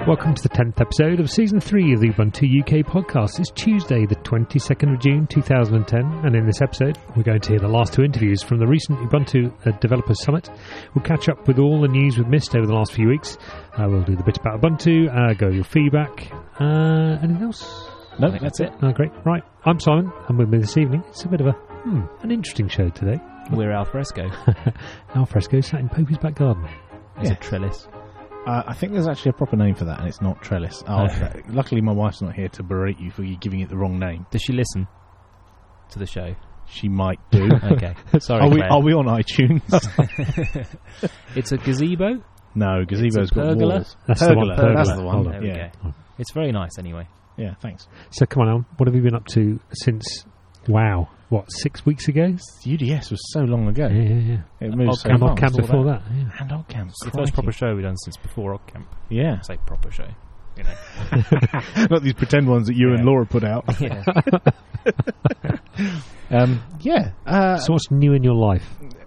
Welcome to the 10th episode of Season 3 of the Ubuntu UK podcast. It's Tuesday, the 22nd of June 2010, and in this episode, we're going to hear the last two interviews from the recent Ubuntu Developers Summit. We'll catch up with all the news we've missed over the last few weeks. We'll do the bit about Ubuntu, go your feedback. Anything else? No, I think that's it. Great. Right. I'm Simon, and with me this evening, it's a bit of an interesting show today. We're Alfresco. Alfresco sat in Popey's back garden. It's a trellis. I think there's actually a proper name for that, and it's not trellis. Luckily, my wife's not here to berate you for you giving it the wrong name. Does she listen to the show? She might do. Okay. Sorry, Are we on iTunes? It's a gazebo? No, gazebo's got pergola? walls. That's Pergola. the one. Pergola. That's the one. Hold on. There we Yeah. go. It's very nice anyway. Yeah, thanks. So come on, Al, what have you been up to since, 6 weeks ago? UDS was so long ago. Yeah. It moved so And fast. Camp before that. Yeah. And Oddcamp. It's the first proper show we've done since before Oddcamp. Yeah. I say proper show, you know. Not these pretend ones that you and Laura put out. Yeah. So what's new in your life?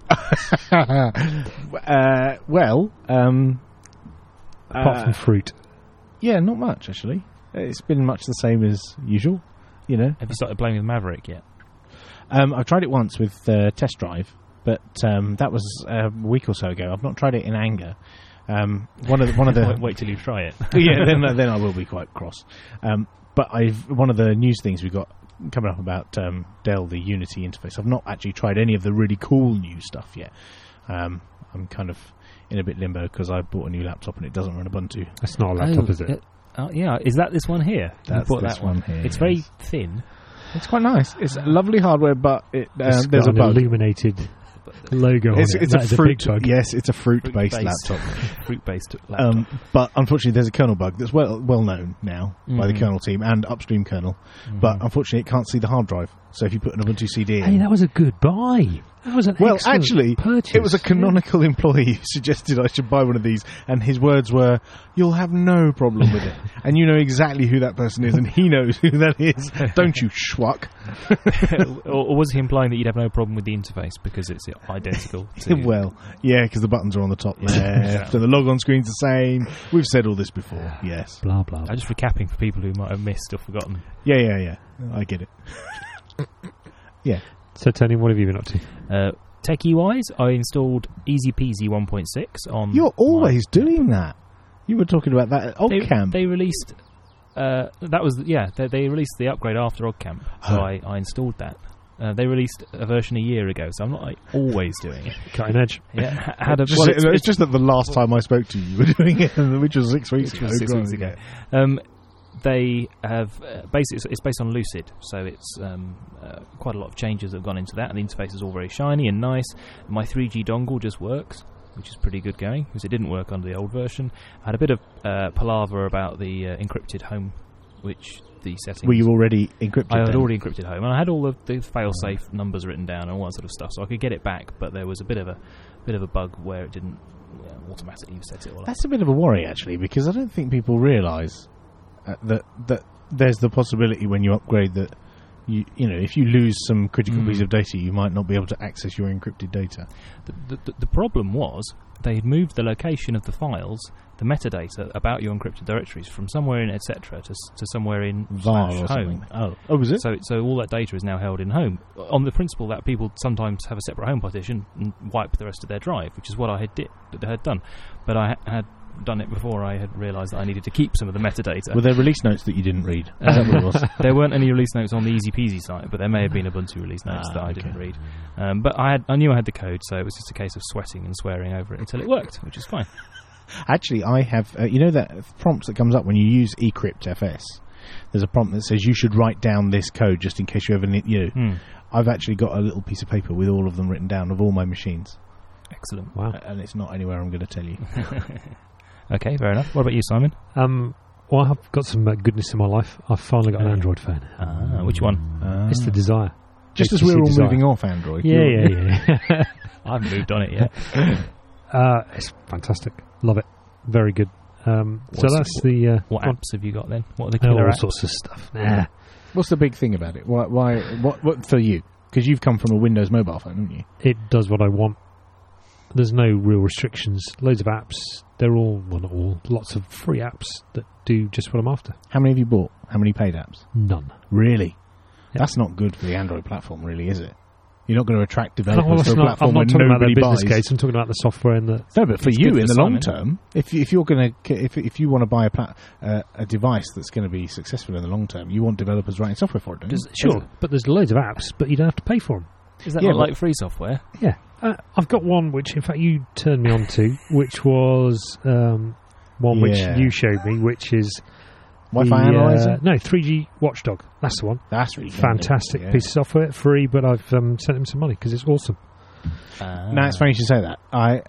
Apart from fruit. Yeah, not much, actually. It's been much the same as usual, you know. Have you started playing with Maverick yet? I've tried it once with Test Drive, but that was a week or so ago. I've not tried it in anger. One of the Wait till you try it. yeah, then I will be quite cross. But one of the news things we got coming up about Dell, the Unity interface. I've not actually tried any of the really cool new stuff yet. I'm kind of in a bit limbo because I bought a new laptop and it doesn't run Ubuntu. That's not a laptop, is it? Yeah, is that this one here? That's you bought this that one here. It's very thin. It's quite nice. It's lovely hardware, but It's there's got a an bug. illuminated logo on It's it. a That is fruit. big bug. Yes, it's a fruit-based Fruit-based. laptop. Fruit-based laptop. But unfortunately, there's a kernel bug that's well known now by the kernel team and upstream kernel. But unfortunately, it can't see the hard drive. So if you put an Ubuntu CD in, Hey, that was a good buy. That was an excellent actually, purchase. it was a canonical employee who suggested I should buy one of these, and his words were, "You'll have no problem with it." And you know exactly who that person is, and he knows who that is. Don't you, schmuck? or was he implying that you'd have no problem with the interface because it's identical to... Well, yeah, because the buttons are on the top left, and the log-on screen's the same. We've said all this before, yes. Blah, blah. I'm just recapping for people who might have missed or forgotten. Yeah. I get it. Yeah. So, Tony, what have you been up to? Techie-wise, I installed Easy Peasy 1.6 on... You're always doing that. You were talking about that at Oddcamp. They released... They released the upgrade after Oddcamp, so I installed that. They released a version a year ago, so I'm not always doing it. Cutting edge. Yeah, it's just that the last time I spoke to you were doing it, which was 6 weeks ago. 6 weeks ago. They have it's based on Lucid, so it's quite a lot of changes that have gone into that, and the interface is all very shiny and nice. My 3G dongle just works, which is pretty good going, because it didn't work under the old version. I had a bit of palaver about the encrypted home, which the settings... Were you already encrypted? I had already encrypted home, and I had all of the fail-safe numbers written down and all that sort of stuff, so I could get it back, but there was a bit of a bug where it didn't automatically set it all up. That's a bit of a worry, actually, because I don't think people realise that there's the possibility when you upgrade that you know, if you lose some critical piece of data, you might not be able to access your encrypted data. The problem was they had moved the location of the files, the metadata about your encrypted directories, from somewhere in etc. to somewhere in VAR or home. something. Oh, was it? So all that data is now held in home, on the principle that people sometimes have a separate home partition and wipe the rest of their drive, which is what I had done. But I had done it before I had realised that I needed to keep some of the metadata. Were there release notes that you didn't read? Is that what it was? There weren't any release notes on the Easy Peasy site, but there may have been Ubuntu release notes that I didn't read. But I knew I had the code, so it was just a case of sweating and swearing over it until it worked, which is fine. Actually, I have... you know that prompt that comes up when you use eCryptFS? There's a prompt that says you should write down this code just in case you ever need... I've actually got a little piece of paper with all of them written down of all my machines. Excellent. Wow. And it's not anywhere I'm going to tell you. Okay, fair enough. What about you, Simon? Well, I've got some goodness in my life. I've finally got an Android phone. Which one? It's the Desire. Just as HTC we're all Desire. moving off Android. Yeah. I haven't moved on it yet. It's fantastic. Love it. Very good. So that's the... What apps have you got then? What are the killer all apps? sorts of stuff. Nah. What's the big thing about it? What for you? Because you've come from a Windows mobile phone, haven't you? It does what I want. there's no real restrictions. Loads of apps. They're all, well, not all, lots of free apps that do just what I'm after. How many have you bought? How many paid apps? None. Really? Yeah. That's not good for the Android platform, really, is it? You're not going to attract No, developers to a platform I'm not when talking about their nobody business buys. case. I'm talking about the software and the. No, but for It's you good in for the long Simon. term, if you're going to if you want to buy a device that's going to be successful in the long term, you want developers writing software for it, don't you? Sure, but there's loads of apps, but you don't have to pay for them. Is that Yeah, not but- like free software? Yeah, I've got one which, in fact, you turned me on to, which was one which Yeah. you showed me, which is Wi-Fi Analyzer. No, 3G Watchdog. That's the one. That's really good. Fantastic Yeah. piece of software, free, but I've sent him some money because it's awesome. Now it's funny you should say that.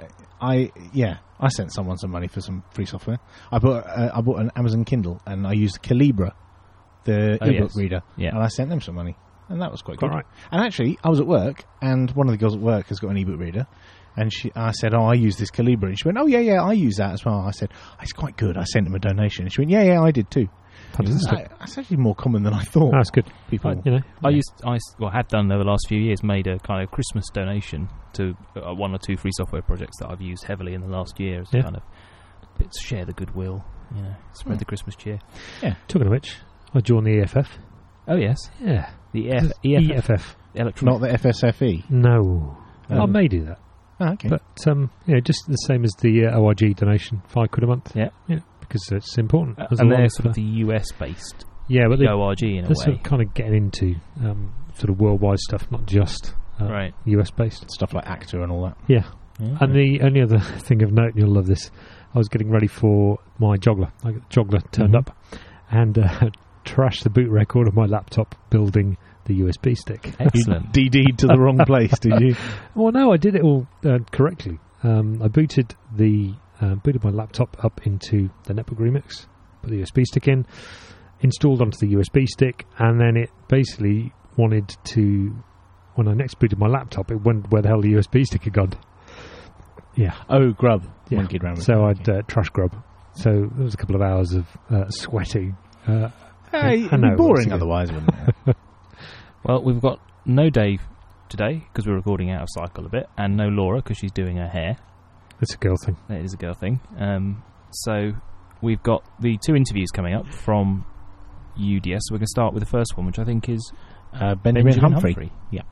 I sent someone some money for some free software. I bought an Amazon Kindle and I used Calibra, the ebook yes. reader, Yeah. and I sent them some money, and that was quite Quite good. right. And actually, I was at work, and one of the girls at work has got an ebook reader, and I said, "Oh, I use this Calibra," and she went, "Oh yeah, I use that as well." I said, oh, "It's quite good." I sent them a donation, and she went, "Yeah, I did too." Fantastic. That's actually more common than I thought. That's good. People, You know, I had done over the last few years, made a kind of Christmas donation to one or two free software projects that I've used heavily in the last year as Yeah. kind of bit to share the goodwill, spread the Christmas cheer. talking of which, I joined the EFF. Oh yes, Yeah, the EFF. EFF, electronic. not the FSFE. No, I may do that, Oh, okay. but just the same as the ORG donation, £5 a month. Yeah. because it's important. There's a and lot they're of, sort of the US based yeah, but ORG in a they're sort way, of kind of getting into sort of worldwide stuff, not just right? US based. Stuff like Actor and all that. Yeah. Yeah. And the only other thing of note, and you'll love this, I was getting ready for my Joggler. I got the Joggler turned up and trashed the boot record of my laptop building the USB stick. Excellent. You DD'd to the wrong place, did you? Well, no, I did it all correctly. I booted my laptop up into the Netbook Remix, put the USB stick in, installed onto the USB stick, and then it basically wanted to, when I next booted my laptop, it went where the hell the USB stick had gone. Yeah. Oh, grub. Yeah. Monkeyed around with So it. I'd trash grub. So there was a couple of hours of sweating. Hey, I it'd know, be boring it's otherwise, wouldn't it? Well, we've got no Dave today because we're recording out of cycle a bit, and no Laura because she's doing her hair. It's a girl thing. That is a girl thing. So we've got the two interviews coming up from UDS. So we're going to start with the first one, which I think is Benjamin Humphrey. Yeah.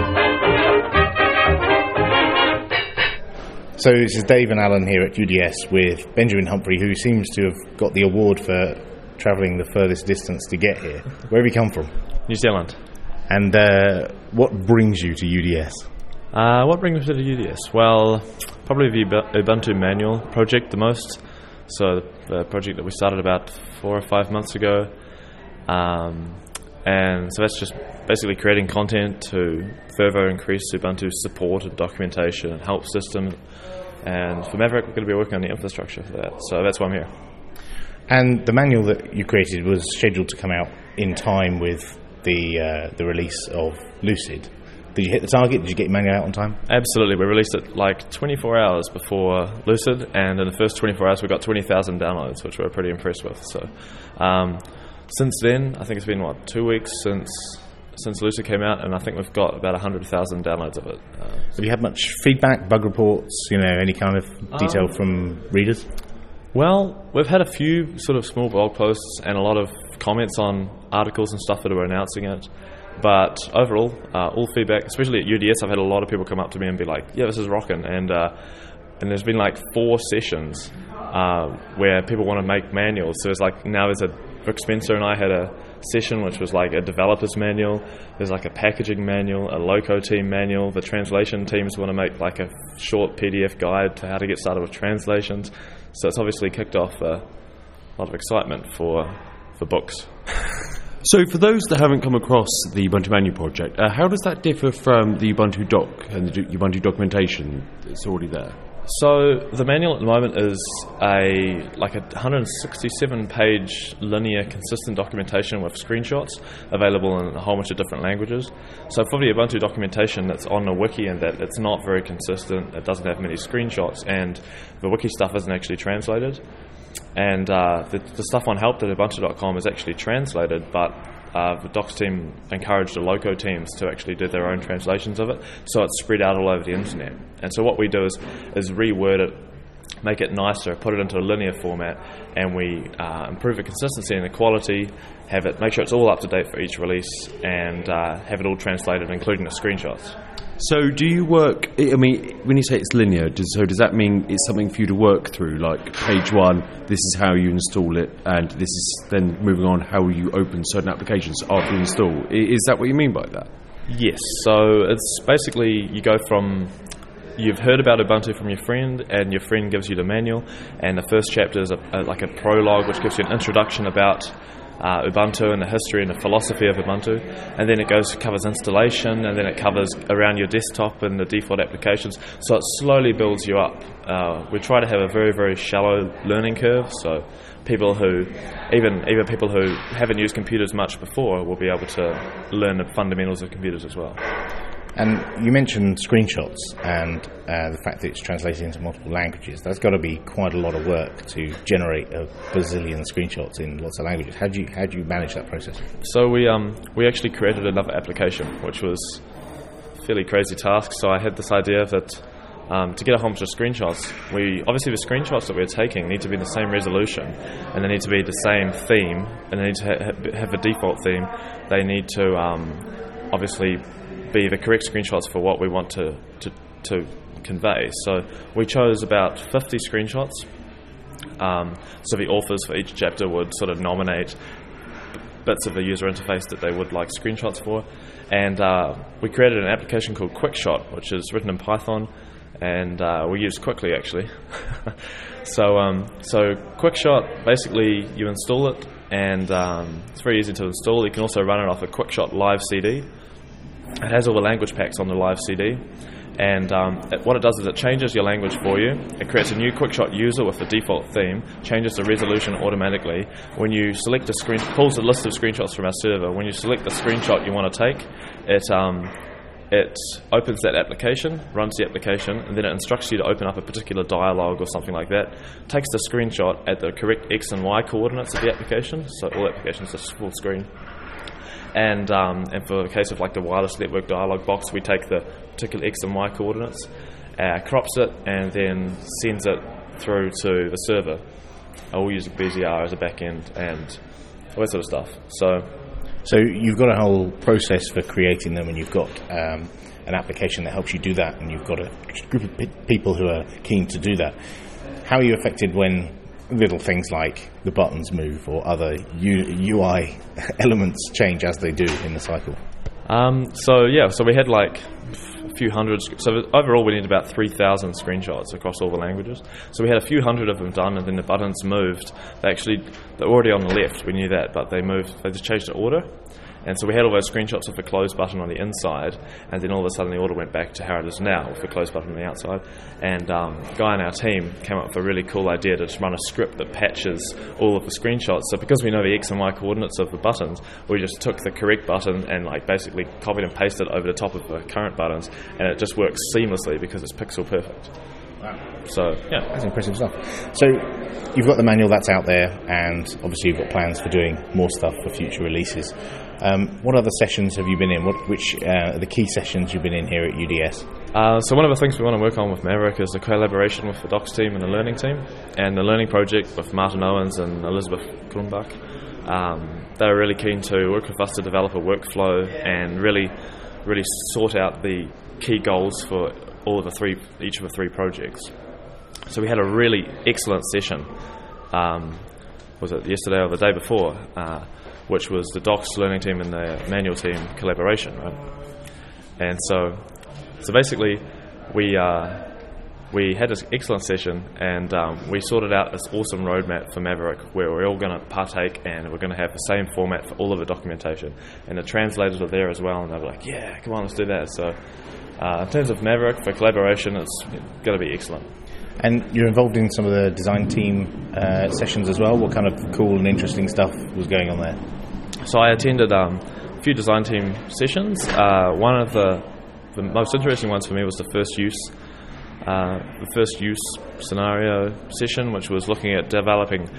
So this is Dave and Alan here at UDS with Benjamin Humphrey, who seems to have got the award for travelling the furthest distance to get here. Where have you come from? New Zealand. And what brings you to UDS? What brings me to the UDS? Well, probably the Ubuntu manual project the most. So the project that we started about 4 or 5 months ago. And so that's just basically creating content to further increase Ubuntu's support and documentation and help system. And for Maverick, we're going to be working on the infrastructure for that. So that's why I'm here. And the manual that you created was scheduled to come out in time with the release of Lucid. Did you hit the target? Did you get your manual out on time? Absolutely. We released it like 24 hours before Lucid, and in the first 24 hours we got 20,000 downloads, which we're pretty impressed with. So since then, I think it's been, 2 weeks since Lucid came out, and I think we've got about 100,000 downloads of it. Have you had much feedback, bug reports, any kind of detail from readers? Well, we've had a few sort of small blog posts and a lot of comments on articles and stuff that are announcing it. But overall, all feedback, especially at UDS, I've had a lot of people come up to me and be like, yeah, this is rocking. And there's been like 4 sessions where people want to make manuals. So it's like now Rick Spencer and I had a session which was like a developer's manual. There's like a packaging manual, a loco team manual. The translation teams want to make like a short PDF guide to how to get started with translations. So it's obviously kicked off a lot of excitement for books. So for those that haven't come across the Ubuntu Manual project, how does that differ from the Ubuntu doc and the Ubuntu documentation that's already there? So the manual at the moment is a 167-page linear consistent documentation with screenshots available in a whole bunch of different languages. So for the Ubuntu documentation that's on the wiki, and that it's not very consistent, it doesn't have many screenshots, and the wiki stuff isn't actually translated. And the stuff on help.ubuntu.com is actually translated, but the Docs team encouraged the Loco teams to actually do their own translations of it, so it's spread out all over the internet. And so what we do is reword it, make it nicer, put it into a linear format, and we improve the consistency and the quality, make sure it's all up to date for each release, and have it all translated, including the screenshots. So do you work, I mean, when you say it's linear, does that mean it's something for you to work through, like page 1, this is how you install it, and this is then moving on how you open certain applications after you install? Is that what you mean by that? Yes, so it's basically you go from, you've heard about Ubuntu from your friend, and your friend gives you the manual, and the first chapter is like a prologue which gives you an introduction about Ubuntu and the history and the philosophy of Ubuntu, and then it covers installation, and then it covers around your desktop and the default applications, so it slowly builds you up. We try to have a very, very shallow learning curve, so people who, even people who haven't used computers much before, will be able to learn the fundamentals of computers as well. And you mentioned screenshots and the fact that it's translated into multiple languages. That's got to be quite a lot of work to generate a bazillion screenshots in lots of languages. How do you manage that process? So we actually created another application, which was a fairly crazy task. So I had this idea that to get a whole bunch of screenshots, obviously the screenshots that we're taking need to be the same resolution, and they need to be the same theme, and they need to have a default theme. They need to obviously be the correct screenshots for what we want to convey. So we chose about 50 screenshots. So the authors for each chapter would sort of nominate bits of the user interface that they would like screenshots for. And we created an application called QuickShot, which is written in Python, and we use quickly actually. So QuickShot, basically you install it, and it's very easy to install. You can also run it off a QuickShot live CD. It has all the language packs on the live CD, and what it does is it changes your language for you. It creates a new QuickShot user with the default theme, changes the resolution automatically. When you select a screen, pulls a list of screenshots from our server. When you select the screenshot you want to take, it opens that application, runs the application, and then it instructs you to open up a particular dialogue or something like that. Takes the screenshot at the correct X and Y coordinates of the application, so all applications are full screen. And for the case of like the wireless network dialog box, we take the particular X and Y coordinates, crops it, and then sends it through to the server. We'll use BZR as a backend and all that sort of stuff. So you've got a whole process for creating them, and you've got an application that helps you do that, and you've got a group of people who are keen to do that. How are you affected when little things like the buttons move or other UI elements change as they do in the cycle? So we had like a few hundred. So overall, we need about 3,000 screenshots across all the languages. So we had a few hundred of them done, and then the buttons moved. They're already on the left. We knew that, but they moved. They just changed the order. And so we had all those screenshots with the close button on the inside, and then all of a sudden the order went back to how it is now with the close button on the outside. And the guy on our team came up with a really cool idea to just run a script that patches all of the screenshots. So because we know the X and Y coordinates of the buttons, we just took the correct button and like basically copied and pasted over the top of the current buttons, and it just works seamlessly because it's pixel perfect. Wow. So, yeah. That's impressive stuff. So you've got the manual that's out there, and obviously you've got plans for doing more stuff for future releases. What other sessions have you been in? Which are the key sessions you've been in here at UDS? So one of the things we want to work on with Maverick is the collaboration with the Docs team and the learning team, and the learning project with Martin Owens and Elizabeth Krumbach. They're really keen to work with us to develop a workflow and really sort out the key goals for each of the three projects. So we had a really excellent session. Was it yesterday or the day before? Which was the Docs learning team and the manual team collaboration, right? And so basically we had this excellent session, and we sorted out this awesome roadmap for Maverick where we're all going to partake, and we're going to have the same format for all of the documentation. And the translators are there as well, and they were like, yeah, come on, let's do that. So in terms of Maverick for collaboration, it's going to be excellent. And you're involved in some of the design team sessions as well. What kind of cool and interesting stuff was going on there? So I attended a few design team sessions. One of the most interesting ones for me was the first use scenario session, which was looking at developing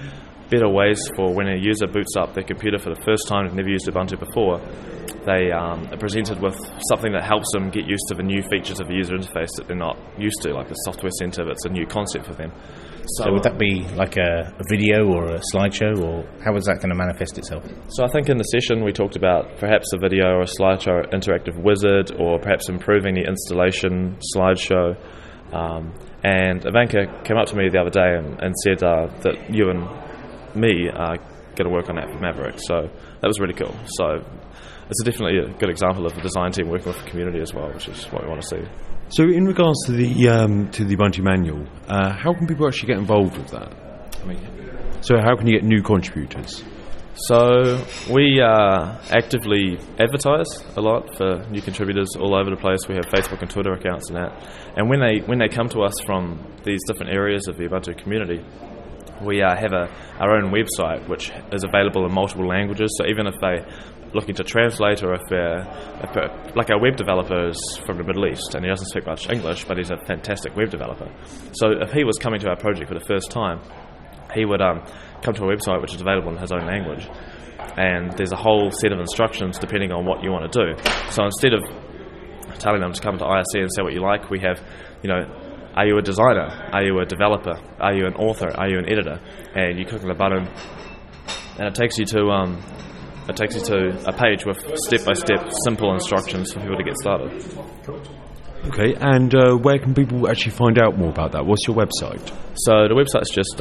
better ways for when a user boots up their computer for the first time, they've never used Ubuntu before, they are presented with something that helps them get used to the new features of the user interface that they're not used to, like the software center. That's a new concept for them. So would that be like a video or a slideshow, or how is that going to manifest itself? So I think in the session we talked about perhaps a video or a slideshow interactive wizard, or perhaps improving the installation slideshow. And Ivanka came up to me the other day and said that you and me are going to work on that for Maverick. So that was really cool. So it's definitely a good example of the design team working with the community as well, which is what we want to see. So in regards to the Ubuntu manual, how can people actually get involved with that? So how can you get new contributors? So we actively advertise a lot for new contributors all over the place. We have Facebook and Twitter accounts and that. And when they come to us from these different areas of the Ubuntu community, we have our own website which is available in multiple languages. So even if they're looking to translate, or if like our web developer is from the Middle East and he doesn't speak much English, but he's a fantastic web developer. So if he was coming to our project for the first time, he would come to a website which is available in his own language, and there's a whole set of instructions depending on what you want to do. So instead of telling them to come to IRC and say what you like, we have, are you a designer? Are you a developer? Are you an author? Are you an editor? And you click on the button, and it takes you to a page with step-by-step simple instructions for people to get started. Okay, and where can people actually find out more about that? What's your website? So the website's just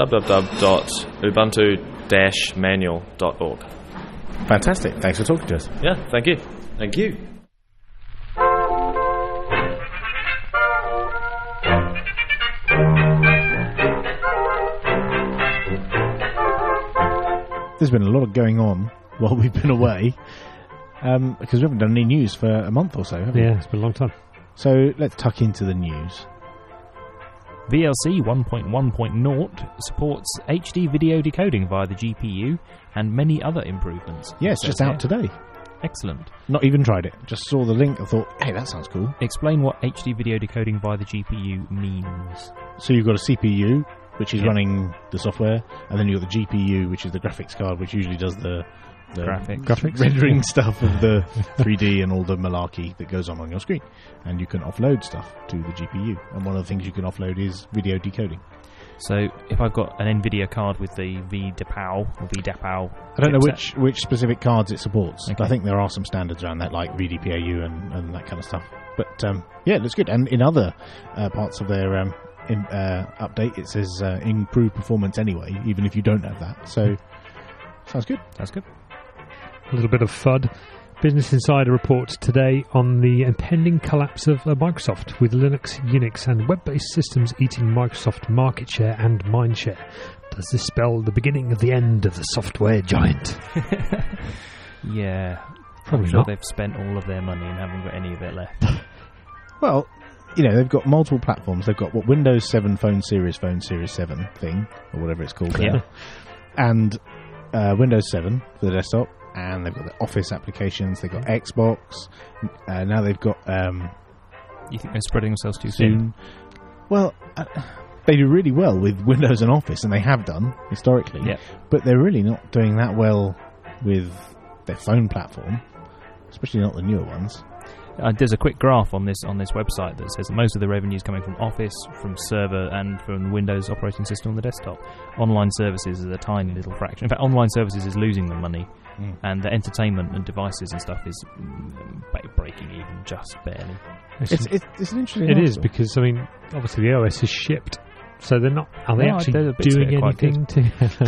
www.ubuntu-manual.org. Fantastic. Thanks for talking to us. Yeah, thank you. Thank you. There's been a lot of going on while we've been away, because we haven't done any news for a month or so, have we? Yeah, it's been a long time. So let's tuck into the news. VLC 1.1.0 supports HD video decoding via the GPU and many other improvements. Yeah, it's just out today. Excellent. Not even tried it. Just saw the link and thought, hey, that sounds cool. Explain what HD video decoding via the GPU means. So you've got a CPU, which is running the software, and then you've got the GPU, which is the graphics card, which usually does the graphics rendering stuff of the 3D and all the malarkey that goes on your screen. And you can offload stuff to the GPU. And one of the things you can offload is video decoding. So if I've got an NVIDIA card with the VDAPAO, I don't know which specific cards it supports. Okay. I think there are some standards around that, like VDPAU and that kind of stuff. But yeah, it looks good. And in other parts of their update, it says improved performance anyway, even if you don't have that. So sounds good. That's good. A little bit of FUD. Business Insider reports today on the impending collapse of Microsoft, with Linux, Unix and web-based systems eating Microsoft market share and mind share. Does this spell the beginning of the end of the software giant? Yeah. Probably I'm sure not. they've spent all of their money and haven't got any of it left. Well, they've got multiple platforms. They've got Windows 7 Phone Series 7 thing, or whatever it's called Yeah. there. And Windows 7 for the desktop. And they've got the Office applications. They've got Xbox. Now they've got You think they're spreading themselves too soon. thin? Well, they do really well with Windows and Office, and they have done historically. Yeah. But they're really not doing that well with their phone platform, especially not the newer ones. There's a quick graph on this website that says that most of the revenue is coming from Office, from server, and from Windows operating system on the desktop. Online services is a tiny little fraction. In fact, online services is losing them money, and the entertainment and devices and stuff is breaking even just barely. It's an interesting. It is, article. because obviously the OS is shipped, so they're not. Are they No, actually the bits doing that are quite anything to?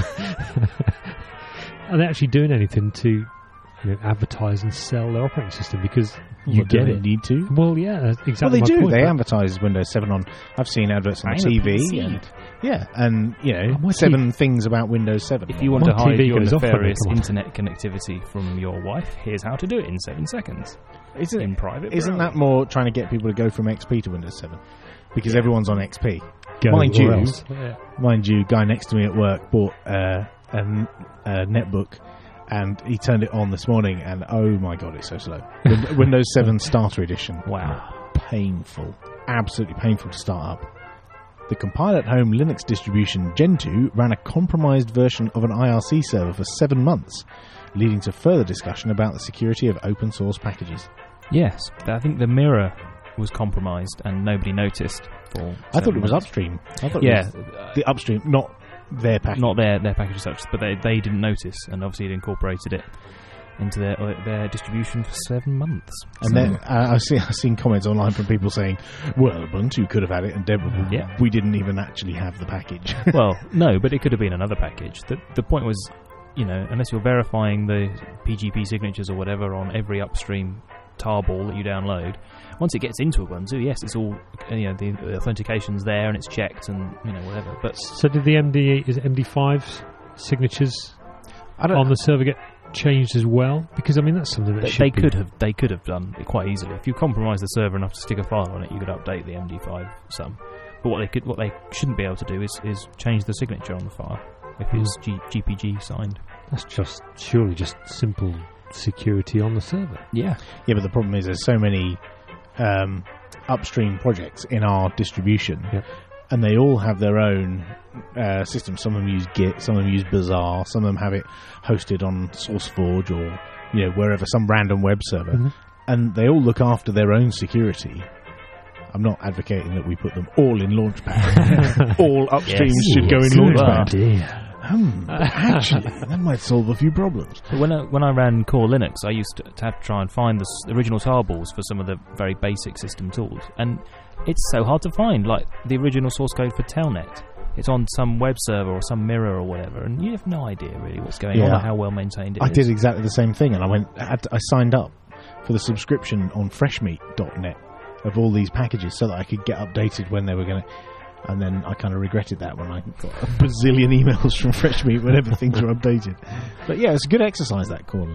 Are they actually doing anything to advertise and sell their operating system? Because you do get they it. need to. Well, yeah, that's Well, exactly. they my do. point, They but- advertise Windows 7 on. I've seen adverts on I'm the a TV, PC. and my 7 things about Windows 7. If you want My to hide TV your goes off on me, nefarious come on. internet connectivity from your wife, here's how to do it in 7 seconds. In private Isn't that browsing. more trying to get people to go from XP to Windows 7? Because everyone's on XP. Go Mind or you, else. Yeah. Mind you, guy next to me at work bought a netbook, and he turned it on this morning, and oh my god, it's so slow. Windows 7 Starter Edition. Wow. Painful. Absolutely painful to start up. The compile-at-home Linux distribution Gentoo ran a compromised version of an IRC server for 7 months, leading to further discussion about the security of open source packages. Yes, I think the mirror was compromised and nobody noticed. I thought it was upstream. I thought it was the upstream, not their package. Not their package as such, but they didn't notice, and obviously it incorporated it into their distribution for 7 months. And then I've seen comments online from people saying, well, Ubuntu could have had it, and we didn't even actually have the package. Well, no, but it could have been another package. The point was, unless you're verifying the PGP signatures or whatever on every upstream tarball that you download, once it gets into Ubuntu, yes, it's all, the authentication's there and it's checked and, whatever. But so did the MD5 signatures on the server get changed as well? Because that's something that they could have done it quite easily. If you compromise the server enough to stick a file on it, you could update the MD5 some. But what they shouldn't be able to do is change the signature on the file if it's GPG signed. That's surely just simple security on the server. Yeah, but the problem is there's so many upstream projects in our distribution. Yep. And they all have their own systems. Some of them use Git, some of them use Bazaar, some of them have it hosted on SourceForge or wherever, some random web server. Mm-hmm. And they all look after their own security. I'm not advocating that we put them all in Launchpad. All upstreams should go in Launchpad. Actually, that might solve a few problems. But when I ran Core Linux, I used to have to try and find the original tarballs for some of the very basic system tools, and it's so hard to find, like the original source code for Telnet. It's on some web server or some mirror or whatever, and you have no idea really what's going on or how well maintained it is. I did exactly the same thing, and I signed up for the subscription on freshmeat.net of all these packages so that I could get updated when they were going to. And then I kind of regretted that when I got a bazillion emails from Freshmeat whenever things were updated. But yeah, it's a good exercise, that call.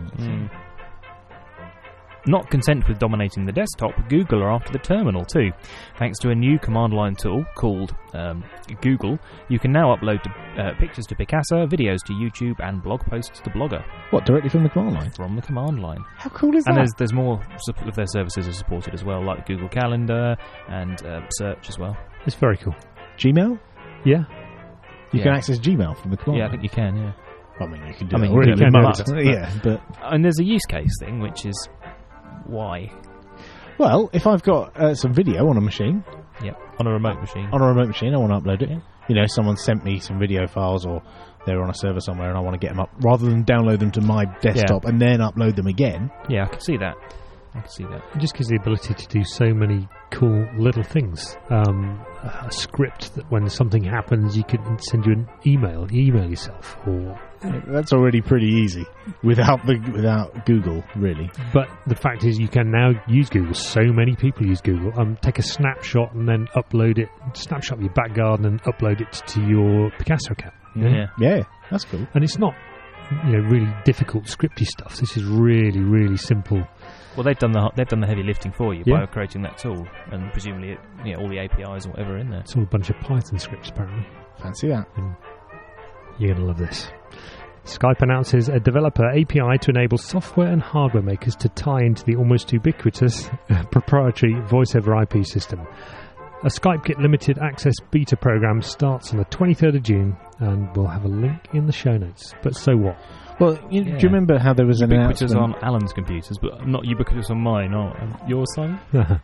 Not content with dominating the desktop, Google are after the terminal too. Thanks to a new command line tool called Google, you can now upload pictures to Picasa, videos to YouTube, and blog posts to Blogger. What, directly from the command line? From the command line. How cool is that? And there's more of their services are supported as well, like Google Calendar and Search as well. It's very cool. Gmail? Yeah. You can access Gmail from the command line? Yeah, I think you can, yeah. I mean, you can do that already. But and there's a use case thing, which is why? Well, if I've got some video on a machine... Yep, on a remote machine. On a remote machine, I want to upload it. Yeah. Someone sent me some video files or they're on a server somewhere and I want to get them up, rather than download them to my desktop and then upload them again. Yeah, I can see that. It just gives the ability to do so many cool little things. A script that when something happens, you can send you an email yourself. Or that's already pretty easy without Google, really. But the fact is, you can now use Google. So many people use Google. Take a snapshot and then upload it. Snapshot of your back garden and upload it to your Picasa account. Yeah, that's cool. And it's not, really difficult scripty stuff. This is really, really simple. Well, they've done the heavy lifting for you by creating that tool, and presumably all the APIs or whatever in there. It's all a bunch of Python scripts, apparently. Fancy that. You're going to love this. Skype announces a developer API to enable software and hardware makers to tie into the almost ubiquitous proprietary voice over IP system. A SkypeKit limited access beta program starts on the 23rd of June, and we'll have a link in the show notes. But so what? Well, do you remember how there was an ubiquitous announcement? on Alan's computers, but not ubiquitous on mine, or yours, Simon?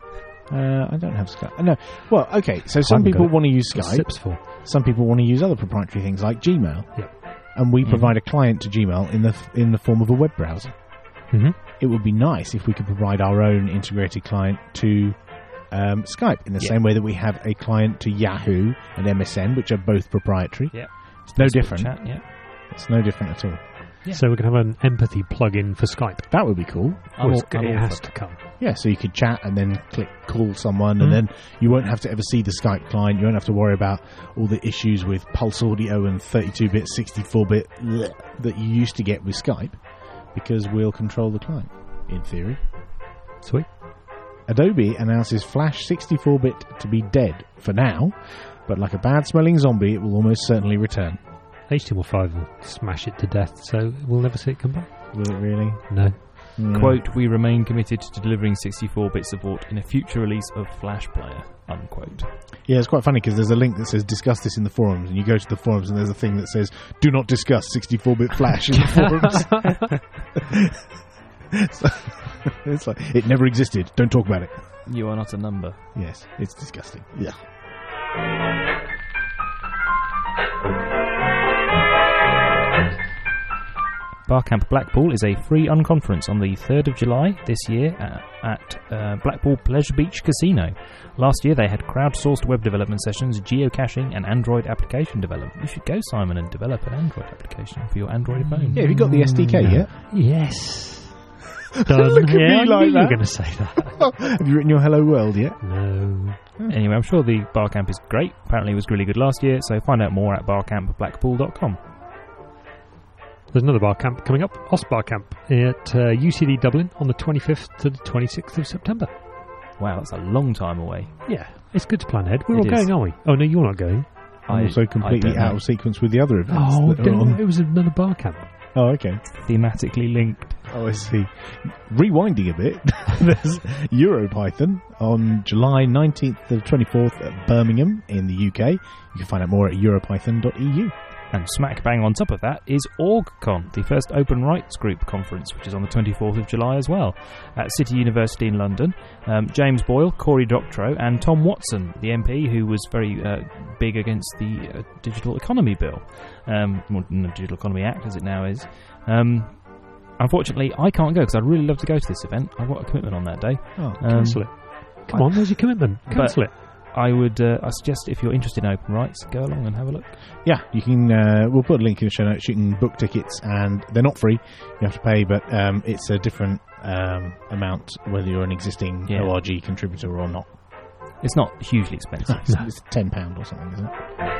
I don't have Skype. No. Well, okay, so some people want to use Skype. Some people want to use other proprietary things like Gmail. Yep. And we provide a client to Gmail in the form of a web browser. Mm-hmm. It would be nice if we could provide our own integrated client to Skype in the same way that we have a client to Yahoo and MSN, which are both proprietary. Yeah. It's no different. Chat, It's no different at all. Yeah. So we can have an empathy plug-in for Skype. That would be cool. It has to come. Yeah, so you could chat and then click call someone, and then you won't have to ever see the Skype client. You won't have to worry about all the issues with pulse audio and 32-bit, 64-bit that you used to get with Skype, because we'll control the client, in theory. Sweet. Adobe announces Flash 64-bit to be dead for now, but like a bad-smelling zombie, it will almost certainly return. HTML5 will smash it to death, so we'll never see it come back. Will it really? No. Quote, we remain committed to delivering 64-bit support in a future release of Flash Player. unquote. Yeah, it's quite funny because there's a link that says discuss this in the forums, and you go to the forums and there's a thing that says do not discuss 64-bit Flash in the forums. So, it's like, it never existed, don't talk about it. You are not a number. Yes, it's disgusting. Yeah. Barcamp Blackpool is a free unconference on the 3rd of July this year at Blackpool Pleasure Beach Casino. Last year they had crowdsourced web development sessions, geocaching and Android application development. You should go, Simon, and develop an Android application for your Android phone. Yeah, have you got the SDK yet? Yes. Done. Look at me I like knew you that. were going to say that. Have you written your Hello World yet? No. Anyway, I'm sure the Barcamp is great. Apparently it was really good last year, so find out more at barcampblackpool.com. There's another bar camp coming up, OSBAR Camp, at UCD Dublin on the 25th to the 26th of September. Wow, that's a long time away. Yeah, it's good to plan ahead. We're It all is. going, aren't we? Oh, no, you're not going. I'm also completely don't know. out of sequence with the other events. Oh, that are on. it was another bar camp. Oh, okay. Thematically linked. Oh, I see. Rewinding a bit, there's EuroPython on July 19th to the 24th at Birmingham in the UK. You can find out more at europython.eu. And smack bang on top of that is OrgCon, the first open rights group conference, which is on the 24th of July as well, at City University in London. James Boyle, Cory Doctorow, and Tom Watson, the MP who was very big against the Digital Economy Bill, the Digital Economy Act as it now is. Unfortunately, I can't go because I'd really love to go to this event. I've got a commitment on that day. Oh, Cancel it. Come on, there's your commitment. Cancel it. I would I suggest if you're interested in open rights, go along and have a look. yeah, you can. We'll put a link in the show notes. You can book tickets, and they're not free. You have to pay, but it's a different amount whether you're an existing ORG contributor or not. It's not hugely expensive. It's £10 or something, isn't it?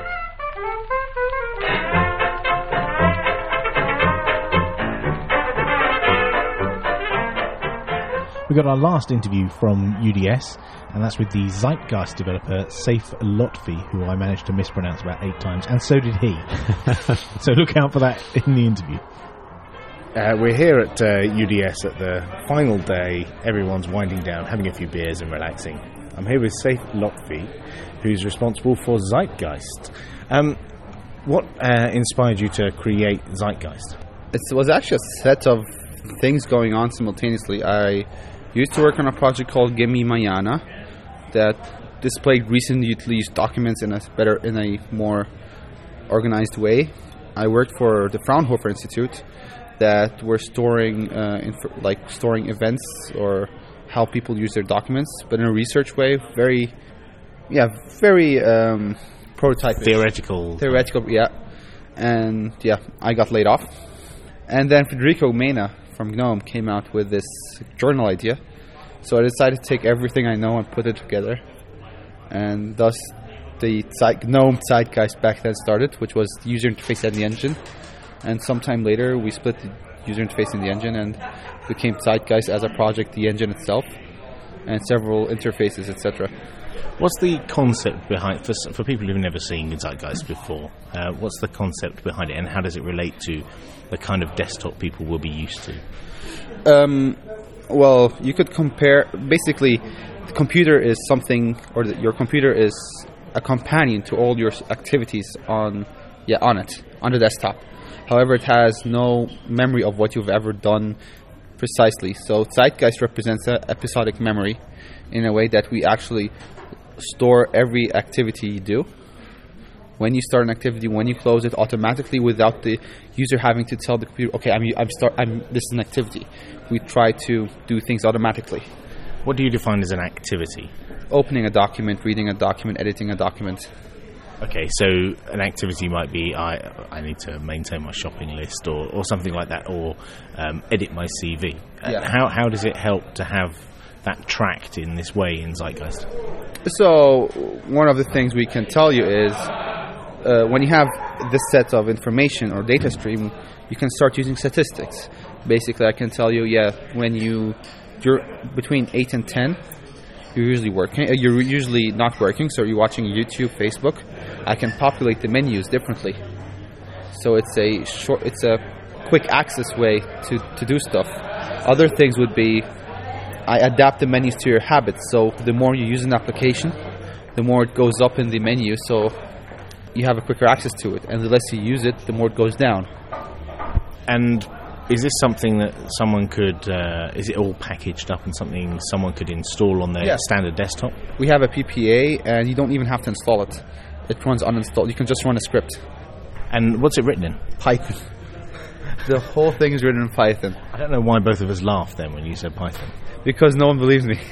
We got our last interview from UDS, and that's with the Zeitgeist developer Saif Lotfi, who I managed to mispronounce about 8 times, and so did he. So look out for that in the interview. We're here at UDS at the final day. Everyone's winding down, having a few beers and relaxing. I'm here with Saif Lotfi, who's responsible for Zeitgeist. What inspired you to create Zeitgeist? It was actually a set of things going on simultaneously. I used to work on a project called Gimme Mayana that displayed recently used documents in a more organized way. I worked for the Fraunhofer Institute that were storing storing events or how people use their documents, but in a research way, very prototype Theoretical, yeah. And I got laid off. And then Federico Mena from GNOME came out with this journal idea. So I decided to take everything I know and put it together. And thus the GNOME Zeitgeist back then started, which was the user interface and the engine. And sometime later we split the user interface and the engine and became Zeitgeist as a project, the engine itself, and several interfaces, etc. What's the concept behind, for people who've never seen Zeitgeist before, what's the concept behind it, and how does it relate to the kind of desktop people will be used to? Well, you could compare, basically, the computer is something, or your computer is a companion to all your activities on the desktop. However, it has no memory of what you've ever done precisely. So Zeitgeist represents an episodic memory in a way that we actually store every activity you do. When you start an activity, when you close it, automatically without the user having to tell the computer, okay, this is an activity. We try to do things automatically. What do you define as an activity? Opening a document, reading a document, editing a document. Okay, so an activity might be I need to maintain my shopping list or something like that, or edit my CV. How does it help to have that tracked in this way in Zeitgeist? So one of the things we can tell you is when you have this set of information or data stream, you can start using statistics. Basically, I can tell you, when you're between 8 and 10, you're usually working. You're usually not working, so you're watching YouTube, Facebook. I can populate the menus differently. So it's a quick access way to do stuff. Other things would be I adapt the menus to your habits. So the more you use an application, the more it goes up in the menu, so you have a quicker access to it. And the less you use it, the more it goes down. And is this something that someone could, is it all packaged up and something someone could install on their standard desktop? We have a PPA, and you don't even have to install it. It runs uninstalled. You can just run a script. And what's it written in? Python. The whole thing is written in Python. I don't know why both of us laughed then when you said Python. Because no one believes me.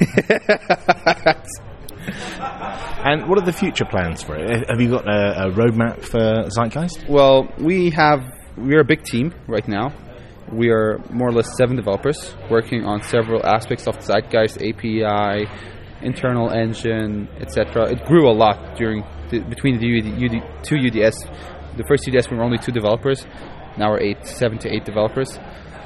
And what are the future plans for it? Have you got a roadmap for Zeitgeist? Well, we're a big team right now. We are more or less 7 developers working on several aspects of Zeitgeist, API, internal engine, etc. It grew a lot between the two UDS. The first UDS we were only 2 developers. Now we're 7 to 8 developers.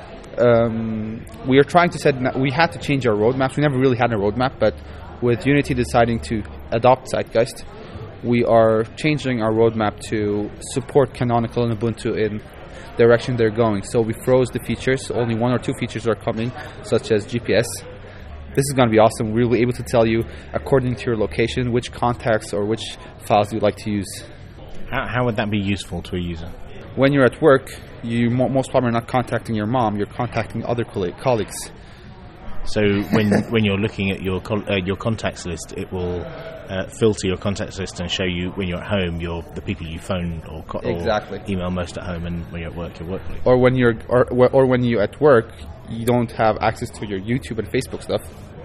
We are trying to we had to change our roadmaps. We never really had a roadmap, but with Unity deciding to adopt Zeitgeist, we are changing our roadmap to support Canonical and Ubuntu in the direction they're going. So we froze the features. Only 1 or 2 features are coming, such as GPS. This is going to be awesome. We'll be able to tell you, according to your location, which contacts or which files you'd like to use. How would that be useful to a user? When you're at work, you most probably are not contacting your mom. You're contacting other colleagues. So when you're looking at your contacts list, it will filter your contacts list and show you when you're at home the people you phone or email most at home, and when you're at work, your work colleagues. Or when you're at work, you don't have access to your YouTube and Facebook stuff.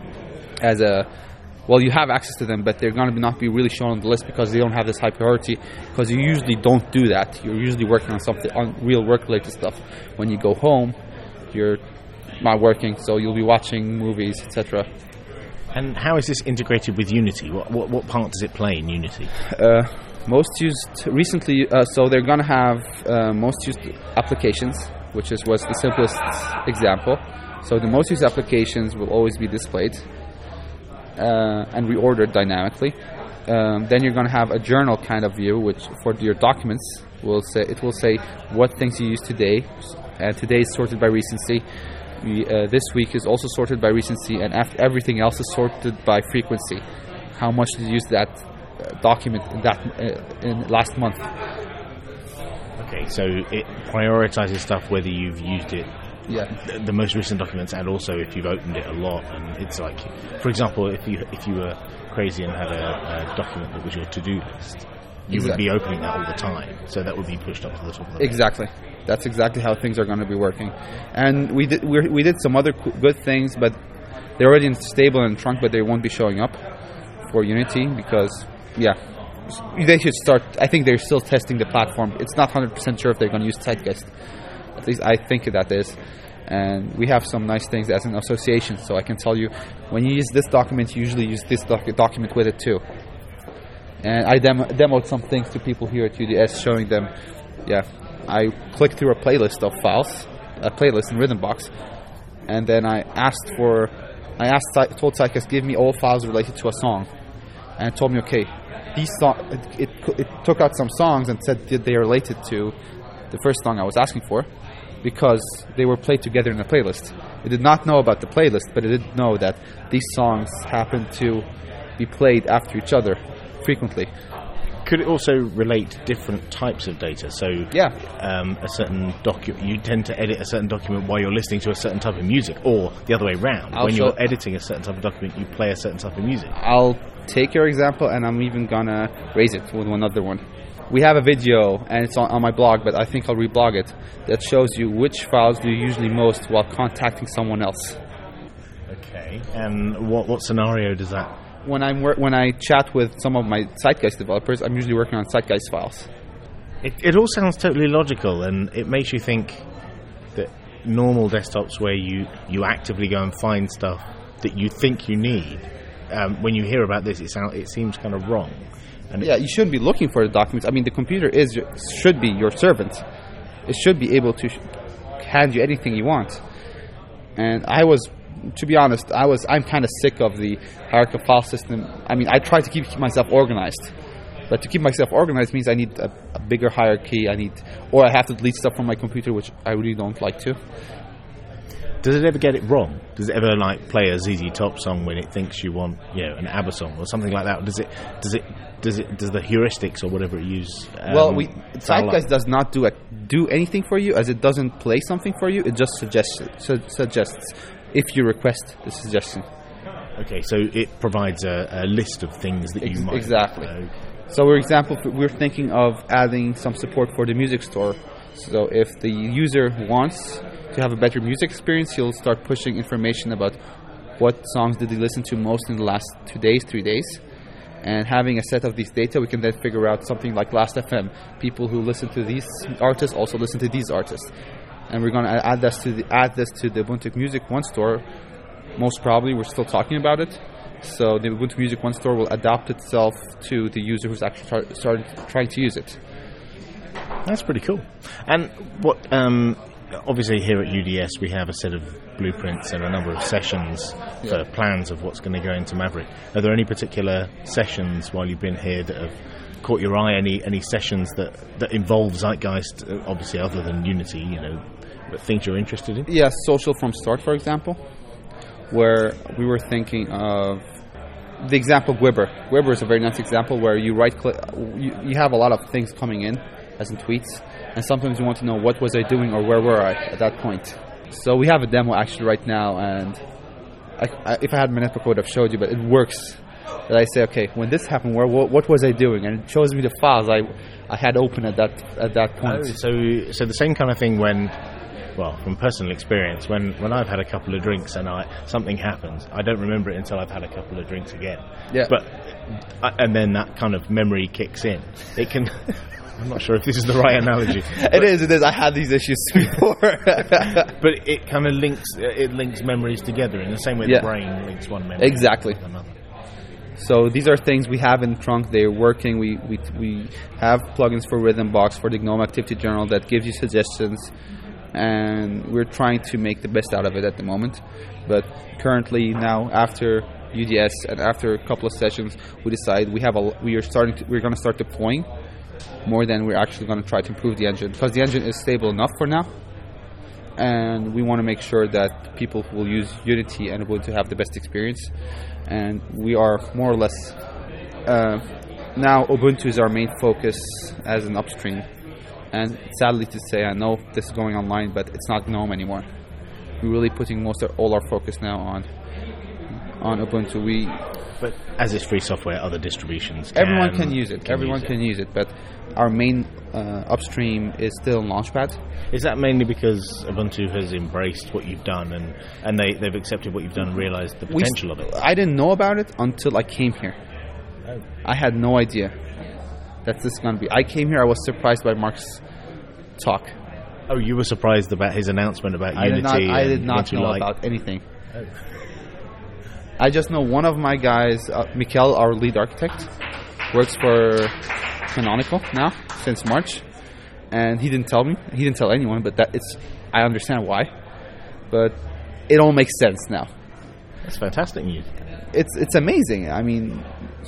You have access to them, but they're going to not be really shown on the list because they don't have this high priority, because you usually don't do that. You're usually working on real work-related stuff. When you go home, you're not working, so you'll be watching movies, etc. And how is this integrated with Unity? What part does it play in Unity? Most used recently, so they're going to have most used applications, which was the simplest example. So the most used applications will always be displayed and reordered dynamically. Then you're going to have a journal kind of view, which for your documents will say what things you use today, and today is sorted by recency. This week is also sorted by recency, and everything else is sorted by frequency. How much did you use that document in last month? Okay, so it prioritizes stuff whether you've used it. Yeah. The most recent documents, and also if you've opened it a lot. And it's like, for example, if you were crazy and had a document that was your to-do list, you would be opening that all the time. So that would be pushed up to the top of the list. Exactly. That's exactly how things are going to be working. And we did some other good things, but they're already stable in trunk, but they won't be showing up for Unity because, they should start. I think they're still testing the platform. It's not 100% sure if they're going to use Zeitgeist. At least I think that is. And we have some nice things as an association, so I can tell you, when you use this document, you usually use this document with it too. And I demoed some things to people here at UDS, showing them, I clicked through a playlist of files, a playlist in Rhythmbox, and then I told Zeitgeist, give me all files related to a song, and it told me, okay, these it took out some songs and said that they are related to the first song I was asking for, because they were played together in a playlist. It did not know about the playlist, but it did know that these songs happen to be played after each other frequently. Could it also relate different types of data? So, a certain document, you tend to edit a certain document while you're listening to a certain type of music, or the other way around. When you're editing a certain type of document, you play a certain type of music. I'll take your example, and I'm even gonna raise it with another one. We have a video, and it's on my blog, but I think I'll reblog it, that shows you which files do you usually most while contacting someone else. Okay, and what scenario does that? When I chat with some of my Zeitgeist developers, I'm usually working on Zeitgeist files. It all sounds totally logical, and it makes you think that normal desktops where you actively go and find stuff that you think you need, when you hear about this, it seems kind of wrong. And you shouldn't be looking for the documents. I mean, the computer should be your servant. It should be able to hand you anything you want. And to be honest, I'm kind of sick of the hierarchical file system. I mean, I try to keep myself organized, but to keep myself organized means I need a bigger hierarchy. I have to delete stuff from my computer, which I really don't like to. Does it ever get it wrong? Does it ever like play a ZZ Top song when it thinks you want, an ABBA song or something like that? Or does the heuristics or whatever it uses? Zeitgeist does not do anything for you, as it doesn't play something for you. It just suggests if you request the suggestion. Okay, so it provides a list of things that you might... Exactly. So, for example, we're thinking of adding some support for the music store. So if the user wants to have a better music experience, he'll start pushing information about what songs did he listen to most in the last 2 days, 3 days. And having a set of these data, we can then figure out something like Last.fm. People who listen to these artists also listen to these artists. And we're going to add this to the Ubuntu Music One store. Most probably, we're still talking about it. So the Ubuntu Music One store will adapt itself to the user who's actually started trying to use it. That's pretty cool. And what? Obviously, here at UDS, we have a set of blueprints and a number of sessions for plans of what's going to go into Maverick. Are there any particular sessions while you've been here that have caught your eye? Any sessions that involve Zeitgeist, obviously other than Unity, but things you're interested in? Yeah, Social from Start, for example, where we were thinking of the example of Gwibber. Gwibber is a very nice example where you right-click, you have a lot of things coming in, as in tweets, and sometimes you want to know what was I doing or where were I at that point. So we have a demo actually right now, and if I had Manetpa code, I've showed you, but it works. That I say, okay, when this happened, what was I doing? And it shows me the files I had open at that point. Oh, so the same kind of thing when, well, from personal experience, when I've had a couple of drinks and something happens, I don't remember it until I've had a couple of drinks again. Yeah. And then that kind of memory kicks in. It can... I'm not sure if this is the right analogy. It is. I had these issues before. But it kind of links memories together in the same way the brain links one memory exactly with another. So these are things we have in Trunk. They're working. We have plugins for Rhythmbox, for the GNOME Activity Journal that gives you suggestions, and we're trying to make the best out of it at the moment. But currently now, after UDS and after a couple of sessions, we decide we're going to start deploying more than we're actually going to try to improve the engine, because the engine is stable enough for now, and we want to make sure that people will use Unity and Ubuntu have the best experience. And we are more or less now Ubuntu is our main focus as an upstream, and sadly to say, I know this is going online, but it's not GNOME anymore. We're really putting all our focus now on Ubuntu. But as it's free software, other distributions everyone can use it. Everyone can use it, but our main upstream is still Launchpad. Is that mainly because Ubuntu has embraced what you've done and they've accepted what you've done and realized the potential of it? I didn't know about it until I came here. Oh. I had no idea that this is going to be. I came here, I was surprised by Mark's talk. Oh, you were surprised about his announcement about Unity? I did not know about anything. Oh. I just know one of my guys, Mikkel, our lead architect, works for Canonical now since March, and he didn't tell me. He didn't tell anyone, but I understand why. But it all makes sense now. That's fantastic news. It's amazing. I mean,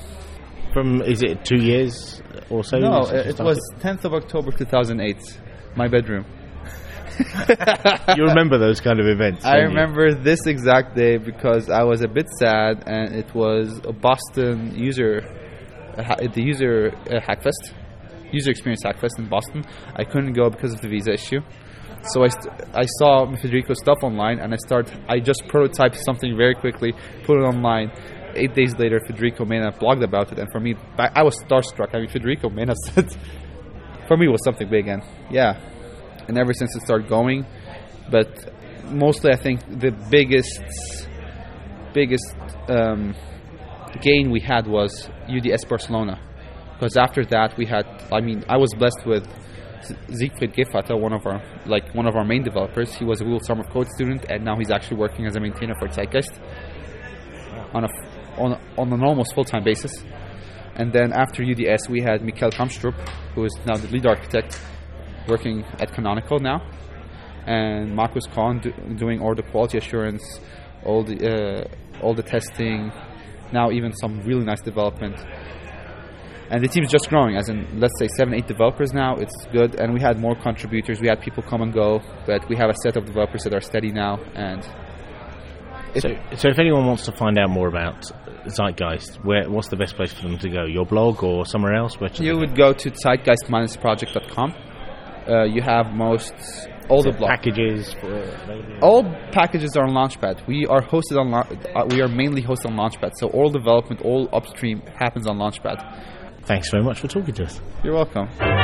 is it 2 years or so? No, it was 10th of October 2008. My bedroom. You remember those kind of events? I remember this exact day because I was a bit sad, and it was a Boston user Hackfest, user experience Hackfest in Boston. I couldn't go because of the visa issue, so I saw Federico's stuff online, and I just prototyped something very quickly, put it online. 8 days later, Federico Mena blogged about it, and for me, I was starstruck. I mean, Federico Mena said, for me, it was something big, and yeah. And ever since it started going, but mostly I think the biggest gain we had was UDS Barcelona, because after that I was blessed with Siegfried Gefata, one of our main developers. He was a Google Summer of Code student, and now he's actually working as a maintainer for Zeitgeist on an almost full-time basis. And then after UDS, we had Mikkel Kamstrup, who is now the lead architect, working at Canonical now, and Marcus Kahn doing all the quality assurance, all the testing, now even some really nice development. And the team is just growing, as in, let's say, 7-8 developers now. It's good, and we had more contributors. We had people come and go, but we have a set of developers that are steady now. And so if anyone wants to find out more about Zeitgeist, what's the best place for them to go? Your blog or somewhere else? You would go to zeitgeist-project.com. You have all the blogs. Packages. All packages are on Launchpad. We are hosted on. We are mainly hosted on Launchpad. So all development, all upstream happens on Launchpad. Thanks very much for talking to us. You're welcome.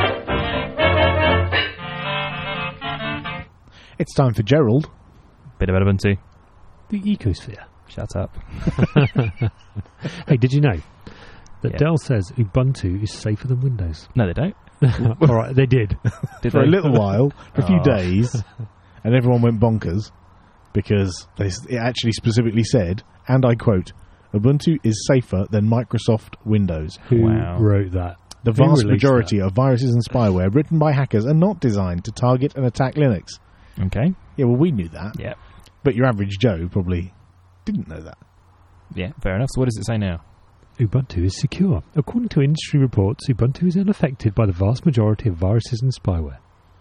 It's time for Gerald. Bit of Ubuntu. The ecosphere. Shut up. Hey, did you know that Yeah. Dell says Ubuntu is safer than Windows? No, they don't. All right, they did. Did For they? a little while, for a few Oh. days, and everyone went bonkers because it actually specifically said, and I quote, Ubuntu is safer than Microsoft Windows. Who Wow. wrote that? The Who vast released majority of viruses and spyware written by hackers are not designed to target and attack Linux. Okay. Yeah, well, we knew that. Yeah. But your average Joe probably didn't know that. Yeah, fair enough. So what does it say now? Ubuntu is secure. According to industry reports, Ubuntu is unaffected by the vast majority of viruses and spyware.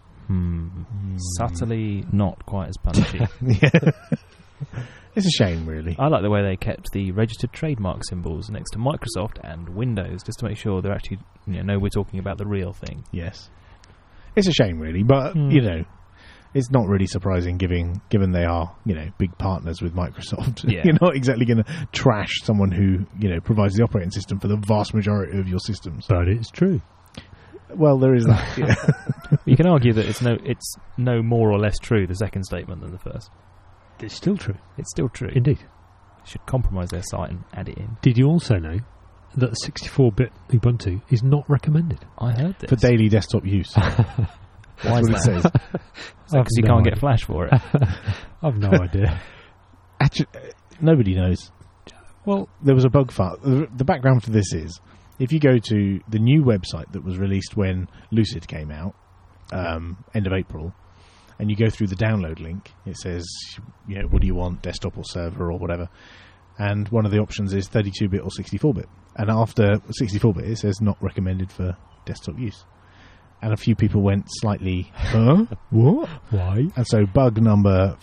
Subtly not quite as punchy. Yeah. It's a shame, really. I like the way they kept the registered trademark symbols next to Microsoft and Windows, just to make sure they're actually, know we're talking about the real thing. Yes. It's a shame, really, but, it's not really surprising given they are, big partners with Microsoft. Yeah. You're not exactly going to trash someone who, provides the operating system for the vast majority of your systems. But it's true. Well, there is that. Yeah. You can argue that it's no more or less true, the second statement, than the first. It's still true. It's still true. Indeed. Should compromise their site and add it in. Did you also know that 64-bit Ubuntu is not recommended? I heard this. For daily desktop use. Why is That's what it says. Because you can't get Flash for it. I've no idea. Actually, nobody knows. Well, there was a bug file. The background for this is, if you go to the new website that was released when Lucid came out, end of April, and you go through the download link, it says, what do you want, desktop or server or whatever, and one of the options is 32-bit or 64-bit. And after 64-bit, it says not recommended for desktop use. And a few people went slightly, huh? What? why? And so bug number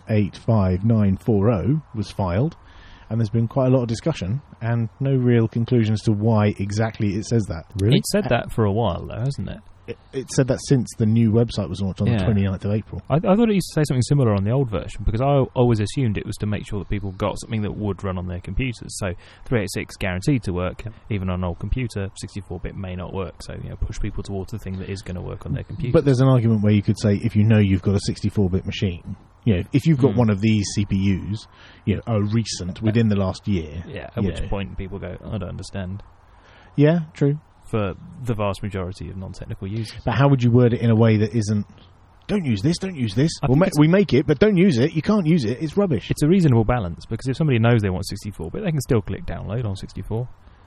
585940 was filed, and there's been quite a lot of discussion and no real conclusion as to why exactly it says that. Really? It said that for a while, though, hasn't it? It said that since the new website was launched on the 29th of April. I thought it used to say something similar on the old version, because I always assumed it was to make sure that people got something that would run on their computers. So 386 guaranteed to work, even on an old computer. 64-bit may not work, so push people towards the thing that is going to work on their computer. But there's an argument where you could say, if you know you've got a 64-bit machine, if you've got one of these CPUs, a recent, within the last year. Yeah, at which point people go, I don't understand. Yeah, true. For the vast majority of non-technical users. But how would you word it in a way that isn't, don't use this, we make it, but don't use it, you can't use it, it's rubbish. It's a reasonable balance, because if somebody knows they want 64, but they can still click download on 64.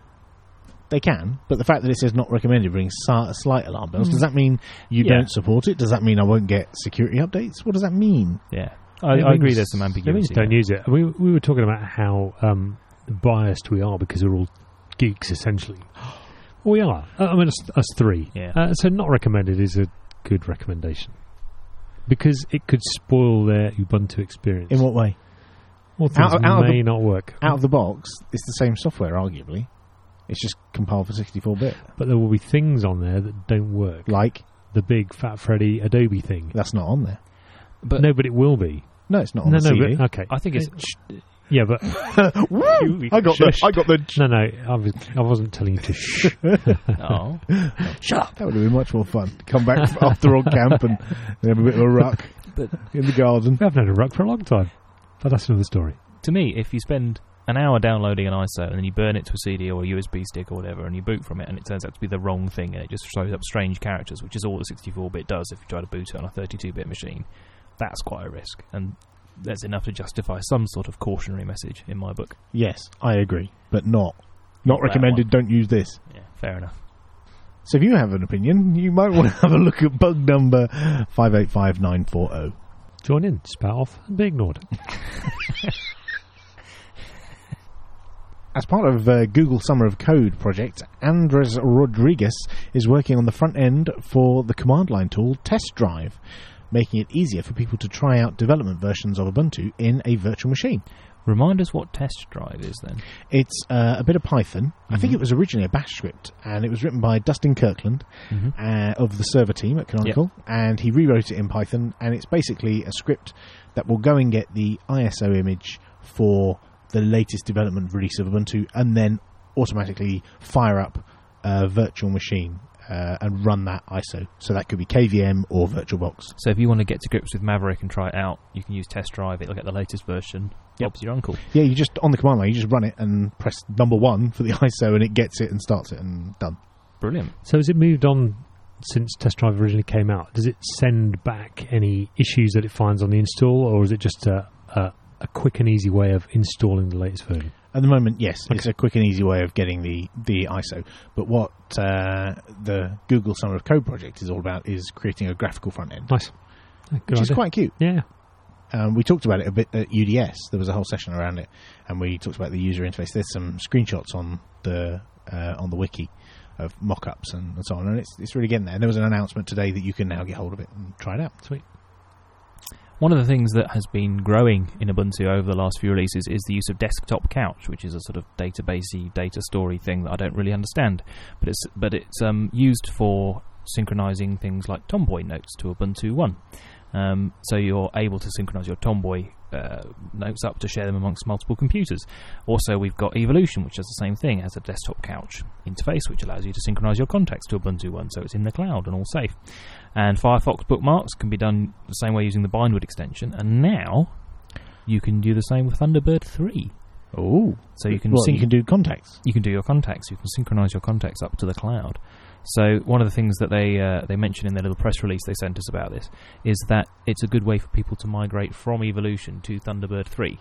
They can, but the fact that it says not recommended brings slight alarm bells. Does that mean you don't support it? Does that mean I won't get security updates? What does that mean? Yeah, I agree there's some ambiguity. It means don't use it. We were talking about how biased we are because we're all geeks, essentially. We are. I mean, us three. Yeah. So not recommended is a good recommendation. Because it could spoil their Ubuntu experience. In what way? Well, things may not work. Out of the box, it's the same software, arguably. It's just compiled for 64-bit. But there will be things on there that don't work. Like? The big Fat Freddy Adobe thing. That's not on there. But no, but it will be. No, it's not on the CD. But, okay. I think it's... Yeah, but I got the. No, I wasn't telling you to shh. Oh, shut up! That would have been much more fun. Come back after on camp and have a bit of a ruck in the garden. We haven't had a ruck for a long time, but that's another story. To me, if you spend an hour downloading an ISO and then you burn it to a CD or a USB stick or whatever, and you boot from it, and it turns out to be the wrong thing, and it just shows up strange characters, which is all the 64-bit does if you try to boot it on a 32-bit machine, that's quite a risk, and that's enough to justify some sort of cautionary message in my book. Yes, I agree, but not recommended. Don't use this. Yeah, fair enough. So if you have an opinion, you might want to have a look at bug number 585940. Join in, spat off, and be ignored. As part of Google Summer of Code project, Andres Rodriguez is working on the front end for the command line tool Test Drive, making it easier for people to try out development versions of Ubuntu in a virtual machine. Remind us what Test Drive is then. It's a bit of Python. I think it was originally a Bash script, and it was written by Dustin Kirkland of the server team at Canonical, and he rewrote it in Python, and it's basically a script that will go and get the ISO image for the latest development release of Ubuntu, and then automatically fire up a virtual machine and run that ISO. So that could be KVM or VirtualBox. So if you want to get to grips with Maverick and try it out, you can use Test Drive. It'll get the latest version. Bob's your uncle. Yeah, you just, on the command line, you just run it and press number 1 for the ISO, and it gets it and starts it, and done. Brilliant. So has it moved on since Test Drive originally came out? Does it send back any issues that it finds on the install, or is it just a quick and easy way of installing the latest version? At the moment, yes. Okay. It's a quick and easy way of getting the ISO. But what the Google Summer of Code project is all about is creating a graphical front end. Nice. Which is quite cute. Yeah. We talked about it a bit at UDS. There was a whole session around it, and we talked about the user interface. There's some screenshots on the wiki of mock-ups and so on, and it's really getting there. And there was an announcement today that you can now get hold of it and try it out. Sweet. One of the things that has been growing in Ubuntu over the last few releases is the use of Desktop Couch, which is a sort of databasey, data story thing that I don't really understand. But it's used for synchronizing things like Tomboy notes to Ubuntu One. So you're able to synchronize your Tomboy notes up to share them amongst multiple computers. Also, we've got Evolution, which does the same thing. It has a Desktop Couch interface, which allows you to synchronize your contacts to Ubuntu One, so it's in the cloud and all safe. And Firefox bookmarks can be done the same way using the Bindwood extension. And now you can do the same with Thunderbird 3. Oh, so you can you can do contacts. You can do your contacts. You can synchronize your contacts up to the cloud. So one of the things that they mentioned in their little press release they sent us about this is that it's a good way for people to migrate from Evolution to Thunderbird 3.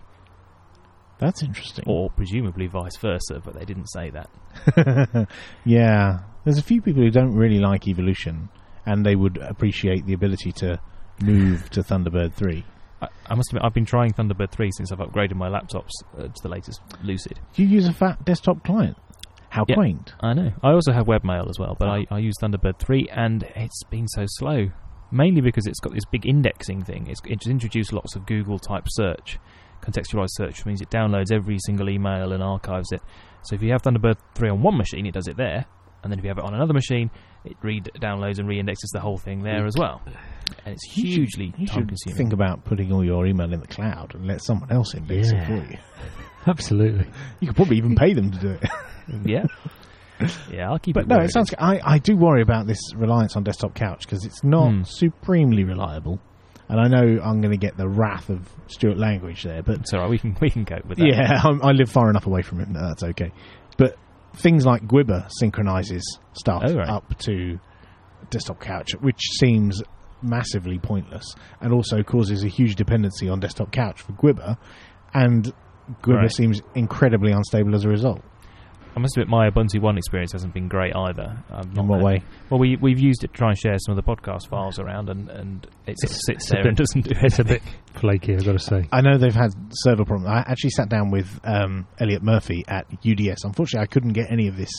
That's interesting. Or presumably vice versa, but they didn't say that. Yeah. There's a few people who don't really like Evolution, and they would appreciate the ability to move to Thunderbird 3. I must admit, I've been trying Thunderbird 3 since I've upgraded my laptops to the latest Lucid. Do you use a fat desktop client? How quaint. I know. I also have webmail as well, but I use Thunderbird 3, and it's been so slow. Mainly because it's got this big indexing thing. It's introduced lots of Google-type search. Contextualized search, which means it downloads every single email and archives it. So if you have Thunderbird 3 on one machine, it does it there. And then if you have it on another machine, it downloads and re-indexes the whole thing there as well. And it's hugely time-consuming. Think about putting all your email in the cloud and let someone else index it for you. Absolutely. You could probably even pay them to do it. Yeah. Yeah, I'll keep it. But no, it sounds. I do worry about this reliance on Desktop Couch because it's not supremely reliable. And I know I'm going to get the wrath of Stuart Language there, but it's all right. We can cope with that. Yeah, I live far enough away from it. That's okay. But things like Gwibber synchronizes stuff up to Desktop Couch, which seems massively pointless, and also causes a huge dependency on Desktop Couch for Gwibber, and Gwibber seems incredibly unstable as a result. I must admit, my Ubuntu One experience hasn't been great either. In what way? Well, we've used it to try and share some of the podcast files around, and it sits there and doesn't do anything. It's a bit flaky, I've got to say. I know they've had server problems. I actually sat down with Elliot Murphy at UDS. Unfortunately, I couldn't get any of this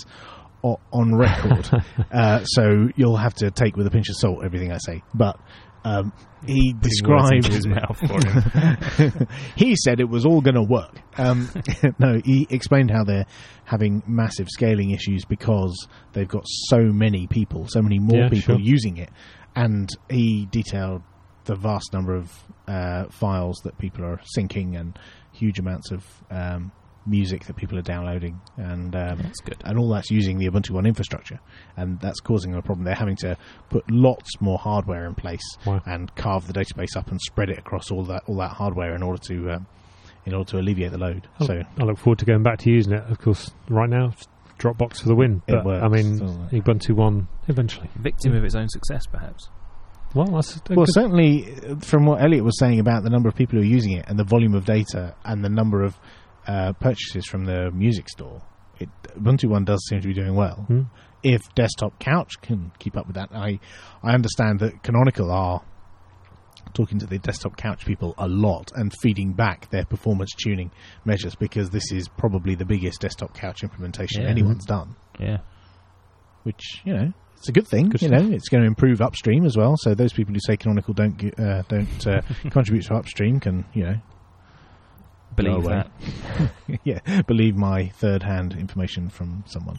on record, so you'll have to take with a pinch of salt everything I say. But he described his mouth for him. He said it was all going to work. No, he explained how they're having massive scaling issues because they've got so many people, so many more people using it, and he detailed the vast number of files that people are syncing and huge amounts of music that people are downloading, and that's good. And all that's using the Ubuntu One infrastructure, and that's causing a problem. They're having to put lots more hardware in place and carve the database up and spread it across all that hardware in order to alleviate the load. I look forward to going back to using it. Of course, right now, Dropbox for the win. But, it works, I mean, Ubuntu One eventually. Victim of its own success, perhaps. Well, certainly from what Elliot was saying about the number of people who are using it and the volume of data and the number of purchases from the music store, Ubuntu One does seem to be doing well. If Desktop Couch can keep up with that, I understand that Canonical are talking to the Desktop Couch people a lot and feeding back their performance tuning measures, because this is probably the biggest Desktop Couch implementation anyone's done. Yeah. Which, it's a good thing. It's going to improve upstream as well. So those people who say Canonical don't contribute to upstream can, Believe that. believe my third-hand information from someone.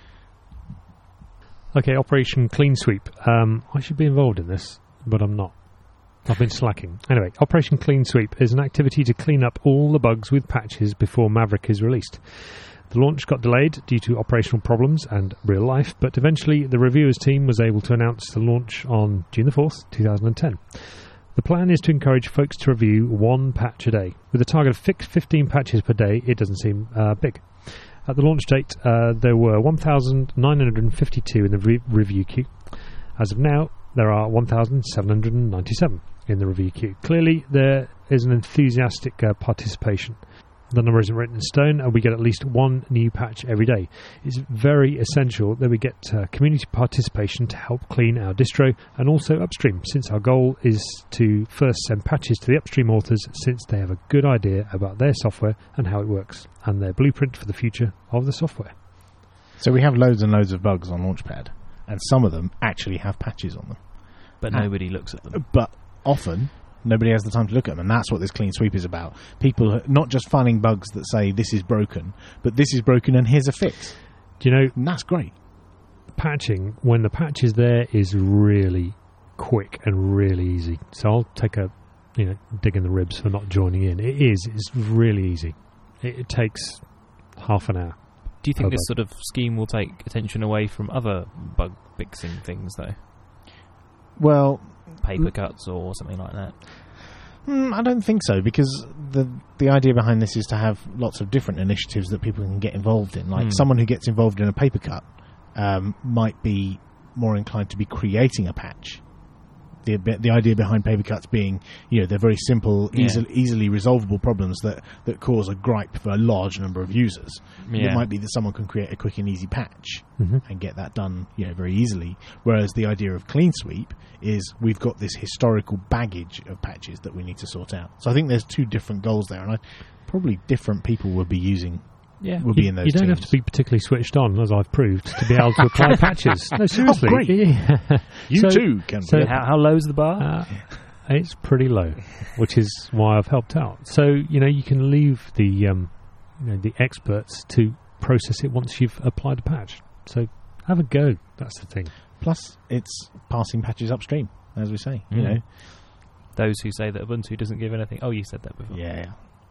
Okay, Operation Clean Sweep. I should be involved in this, but I'm not. I've been slacking. Anyway, Operation Clean Sweep is an activity to clean up all the bugs with patches before Maverick is released. The launch got delayed due to operational problems and real life, but eventually the reviewers team was able to announce the launch on June the 4th, 2010. The plan is to encourage folks to review one patch a day. With a target of 15 patches per day, it doesn't seem big. At the launch date, there were 1,952 in the review queue. As of now, there are 1,797 in the review queue. Clearly, there is an enthusiastic participation. The number isn't written in stone, and we get at least one new patch every day. It's very essential that we get community participation to help clean our distro and also upstream, since our goal is to first send patches to the upstream authors, since they have a good idea about their software and how it works, and their blueprint for the future of the software. So we have loads and loads of bugs on Launchpad, and some of them actually have patches on them. But nobody looks at them. But often nobody has the time to look at them, and that's what this clean sweep is about. People not just finding bugs that say this is broken, but this is broken and here's a fix. Do you know, and that's great. Patching, when the patch is there, is really quick and really easy. So I'll take a dig in the ribs for not joining in. It's really easy. It takes half an hour. Do you think this sort of scheme will take attention away from other bug fixing things, though? Well, paper cuts or something like that? I don't think so, because the idea behind this is to have lots of different initiatives that people can get involved in. Like someone who gets involved in a paper cut might be more inclined to be creating a patch. The idea behind paper cuts being, they're very simple, easily resolvable problems that cause a gripe for a large number of users. It might be that someone can create a quick and easy patch and get that done, very easily. Whereas the idea of clean sweep is we've got this historical baggage of patches that we need to sort out. So I think there's two different goals there, and probably different people would be using. Yeah, will be in those. You don't have to be particularly switched on, as I've proved, to be able to apply patches. No, seriously. Oh, great. Yeah. You too can. So how low is the bar? It's pretty low, which is why I've helped out. So you can leave the experts to process it once you've applied a patch. So have a go. That's the thing. Plus, it's passing patches upstream, as we say. Those who say that Ubuntu doesn't give anything. Oh, you said that before. Yeah.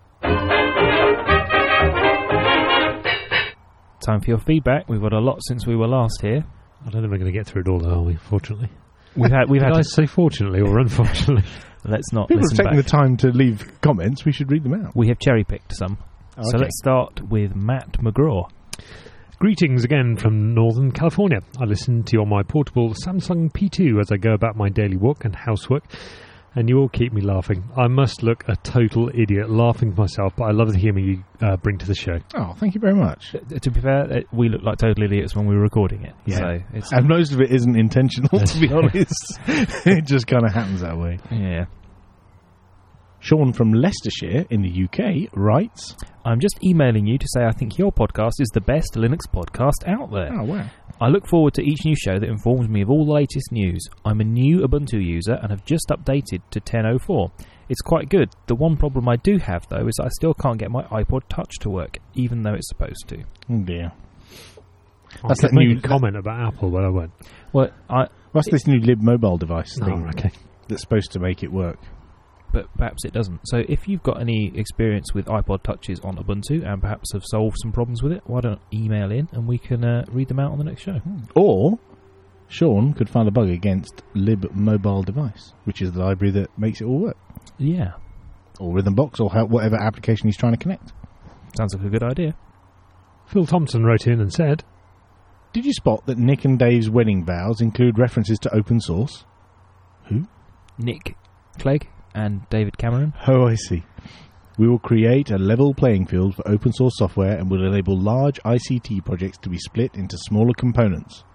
Time for your feedback. We've got a lot since we were last here. I don't think we're going to get through it all, are we? Fortunately, we've had. Did I say fortunately or unfortunately? Let's not. People listen have taken back. the time to leave comments. We should read them out. We have cherry picked some. Okay. So let's start with Matt McGraw. Greetings again from Northern California. I listen to you on my portable Samsung P2 as I go about my daily walk and housework, and you all keep me laughing. I must look a total idiot laughing to myself, but I love the humour you bring to the show. Oh, thank you very much. To be fair, we look like total idiots when we were recording it. Yeah. So and most of it isn't intentional, to be honest. It just kind of happens that way. Yeah. Sean from Leicestershire in the UK writes, I'm just emailing you to say I think your podcast is the best Linux podcast out there. Oh, wow. I look forward to each new show that informs me of all the latest news. I'm a new Ubuntu user and have just updated to 10.04. It's quite good. The one problem I do have, though, is I still can't get my iPod Touch to work, even though it's supposed to. Oh, dear. That's that new comment about Apple, but I won't. Well, what's this new Lib mobile device thing okay. that's supposed to make it work? But perhaps it doesn't. So if you've got any experience with iPod Touches on Ubuntu and perhaps have solved some problems with it, why don't email in and we can read them out on the next show. Or Sean could find a bug against Lib mobile device, which is the library that makes it all work. Yeah. Or Rhythmbox, or whatever application he's trying to connect. Sounds like a good idea. Phil Thompson wrote in and said, did you spot that Nick and Dave's wedding vows include references to open source? Who? Nick Clegg and David Cameron. Oh, I see. We will create a level playing field for open source software and will enable large ICT projects to be split into smaller components.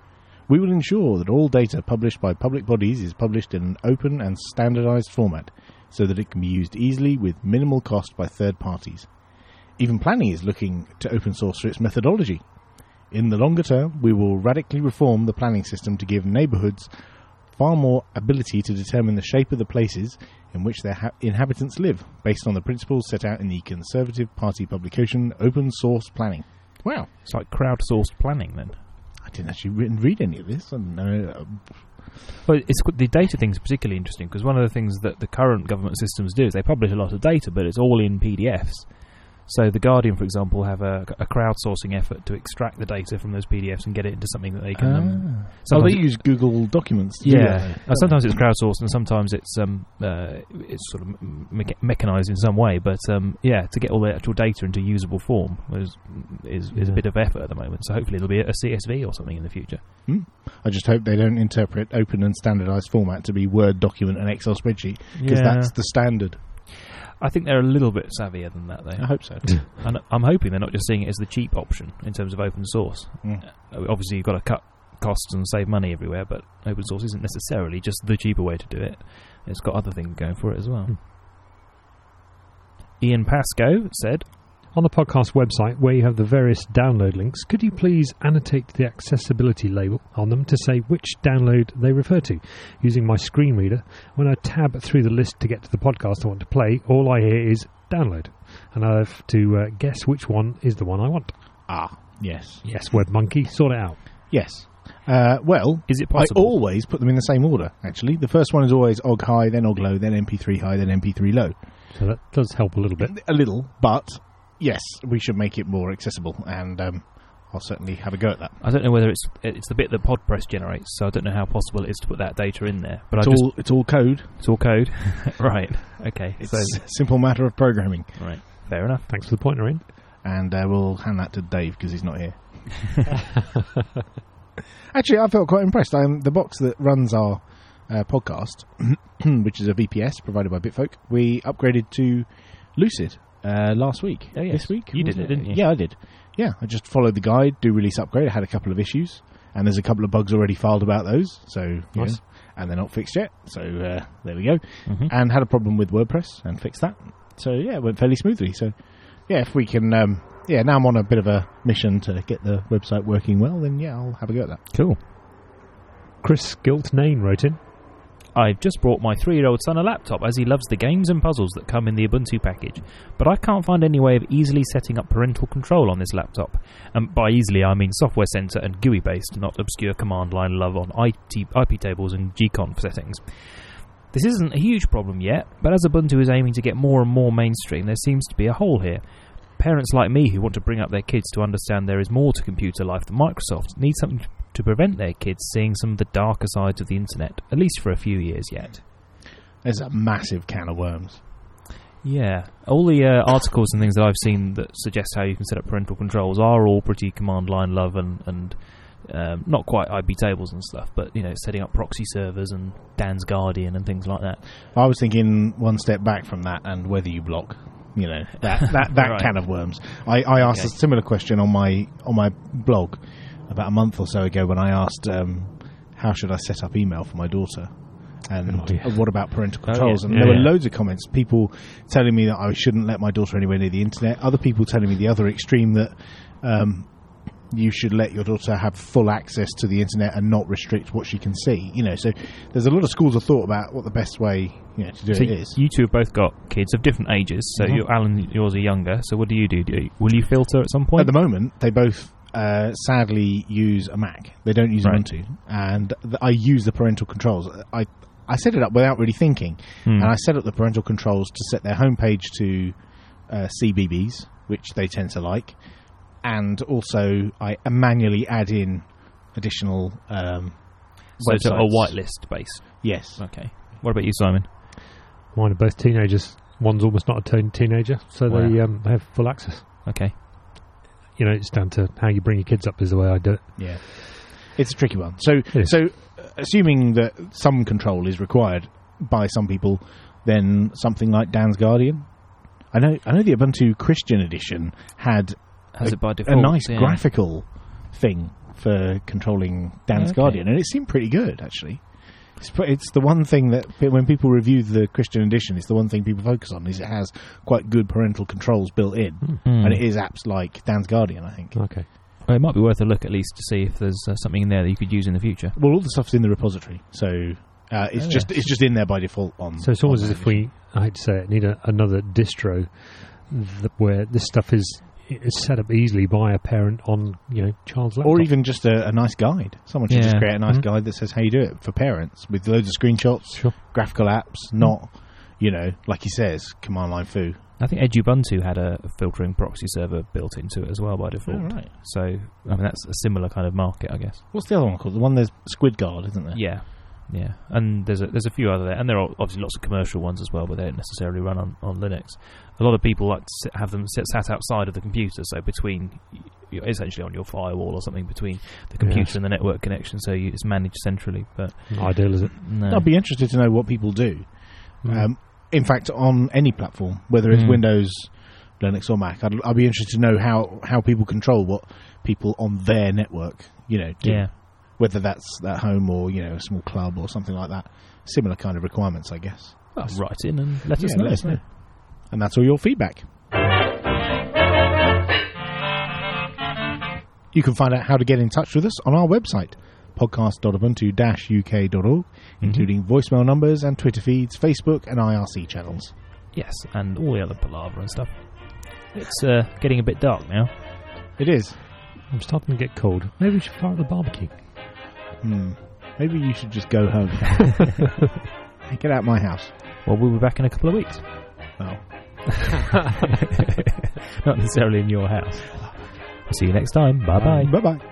We will ensure that all data published by public bodies is published in an open and standardized format so that it can be used easily with minimal cost by third parties. Even planning is looking to open source for its methodology. In the longer term, we will radically reform the planning system to give neighbourhoods far more ability to determine the shape of the places in which their inhabitants live, based on the principles set out in the Conservative Party publication Open Source Planning. Wow. It's like crowdsourced planning, then. I didn't actually read any of this. I don't know. Well, the data thing's particularly interesting, because one of the things that the current government systems do is they publish a lot of data, but it's all in PDFs. So The Guardian, for example, have a crowdsourcing effort to extract the data from those PDFs and get it into something that they can... they use Google Documents to do that. Sometimes it's crowdsourced and sometimes it's sort of mechanised in some way. But, to get all the actual data into usable form is a bit of effort at the moment. So hopefully it'll be a CSV or something in the future. I just hope they don't interpret open and standardised format to be Word document and Excel spreadsheet, because that's the standard. I think they're a little bit savvier than that, though. I hope so. And I'm hoping they're not just seeing it as the cheap option in terms of open source. Obviously, you've got to cut costs and save money everywhere, but open source isn't necessarily just the cheaper way to do it. It's got other things going for it as well. Ian Pascoe said, on the podcast website, where you have the various download links, could you please annotate the accessibility label on them to say which download they refer to? Using my screen reader, when I tab through the list to get to the podcast I want to play, all I hear is download, and I have to guess which one is the one I want. Yes. Yes, WebMonkey, sort it out. Yes. Well, is it possible? I always put them in the same order, actually. The first one is always OGG high, then OGG low, then MP3 high, then MP3 low. So that does help a little bit. A little, but... yes, we should make it more accessible, and I'll certainly have a go at that. I don't know whether it's the bit that PodPress generates, so I don't know how possible it is to put that data in there. But it's all code. It's all code, right? Okay, it's a simple matter of programming. Right, fair enough. Thanks for the pointer, Ian. And we'll hand that to Dave because he's not here. Actually, I felt quite impressed. The box that runs our podcast, which is a VPS provided by Bitfolk, we upgraded to Lucid. Last week. Oh, yes. This week? You did it, didn't you? Yeah, I did. Yeah, I just followed the guide, do release upgrade. I had a couple of issues, and there's a couple of bugs already filed about those, so nice. And they're not fixed yet, so there we go. And had a problem with WordPress and fixed that. So, yeah, it went fairly smoothly. So, yeah, if we can... now I'm on a bit of a mission to get the website working well, then, I'll have a go at that. Cool. Chris Giltnane wrote in, I've just brought my 3-year-old son a laptop as he loves the games and puzzles that come in the Ubuntu package, but I can't find any way of easily setting up parental control on this laptop. And by easily I mean Software Center and GUI based, not obscure command line love on IP tables and gconf settings. This isn't a huge problem yet, but as Ubuntu is aiming to get more and more mainstream, there seems to be a hole here. Parents like me who want to bring up their kids to understand there is more to computer life than Microsoft need something to prevent their kids seeing some of the darker sides of the internet, at least for a few years yet. There's a massive can of worms. Yeah. All the articles and things that I've seen that suggest how you can set up parental controls are all pretty command line love and not quite IP tables and stuff, but, setting up proxy servers and Dan's Guardian and things like that. I was thinking one step back from that and whether you block. That right. Can of worms. I asked a similar question on my blog about a month or so ago when I asked how should I set up email for my daughter and what about parental controls, and there were loads of comments, people telling me that I shouldn't let my daughter anywhere near the internet, other people telling me the other extreme that you should let your daughter have full access to the internet and not restrict what she can see. So there's a lot of schools of thought about what the best way to do it is. You two have both got kids of different ages, so yours are younger, so what do you do? Will you filter at some point? At the moment, they both sadly use a Mac. They don't use Ubuntu, and I use the parental controls. I set it up without really thinking, and I set up the parental controls to set their homepage to CBeebies, which they tend to like, and also I manually add in additional websites. It's a whitelist base? Yes. Okay. What about you, Simon? Mine are both teenagers. One's almost not a teenager, so they have full access. Okay. It's down to how you bring your kids up is the way I do it. Yeah. It's a tricky one. So assuming that some control is required by some people, then something like Dan's Guardian. I know the Ubuntu Christian edition has it by default, a nice graphical thing for controlling Dan's Okay. Guardian, and it seemed pretty good actually. It's the one thing that when people review the Christian edition, it's the one thing people focus on is it has quite good parental controls built in, and it is apps like Dan's Guardian, I think. Okay. Well, it might be worth a look at least to see if there's something in there that you could use in the future. Well, all the stuff's in the repository, so it's just in there by default. So it's almost on as that if we, I hate to say it, need another distro where this stuff is set up easily by a parent on child's laptop. or even just a nice guide. Someone should just Yeah. create a nice guide that says how you do it for parents with loads of screenshots, Sure. graphical apps, not like he says, command line foo. I think Edubuntu had a filtering proxy server built into it as well by default. Oh, right. So, I mean, that's a similar kind of market, I guess. What's the other one called? The one there's Squidguard, isn't there? Yeah. And there's a few other there, and there are obviously lots of commercial ones as well, but they don't necessarily run on Linux. A lot of people like to have them sat outside of the computer, so between, essentially on your firewall or something between the computer and the network connection, so it's managed centrally. But Ideal, is it? no. I'd be interested to know what people do. In fact, on any platform, whether it's Windows, Linux, or Mac, I'd be interested to know how people control what people on their network, do. Yeah. Whether that's at home or a small club or something like that. Similar kind of requirements, I guess. Well, write in and let us Yeah, know. let us know. And that's all your feedback. You can find out how to get in touch with us on our website, podcast.ubuntu-uk.org, including voicemail numbers and Twitter feeds, Facebook and IRC channels. Yes, and all the other palaver and stuff. It's getting a bit dark now. It is. I'm starting to get cold. Maybe we should fire up the barbecue. Maybe you should just go home. Get out my house. Well, we'll be back in a couple of weeks. Oh. Not necessarily in your house. See you next time. Bye-bye. Bye-bye.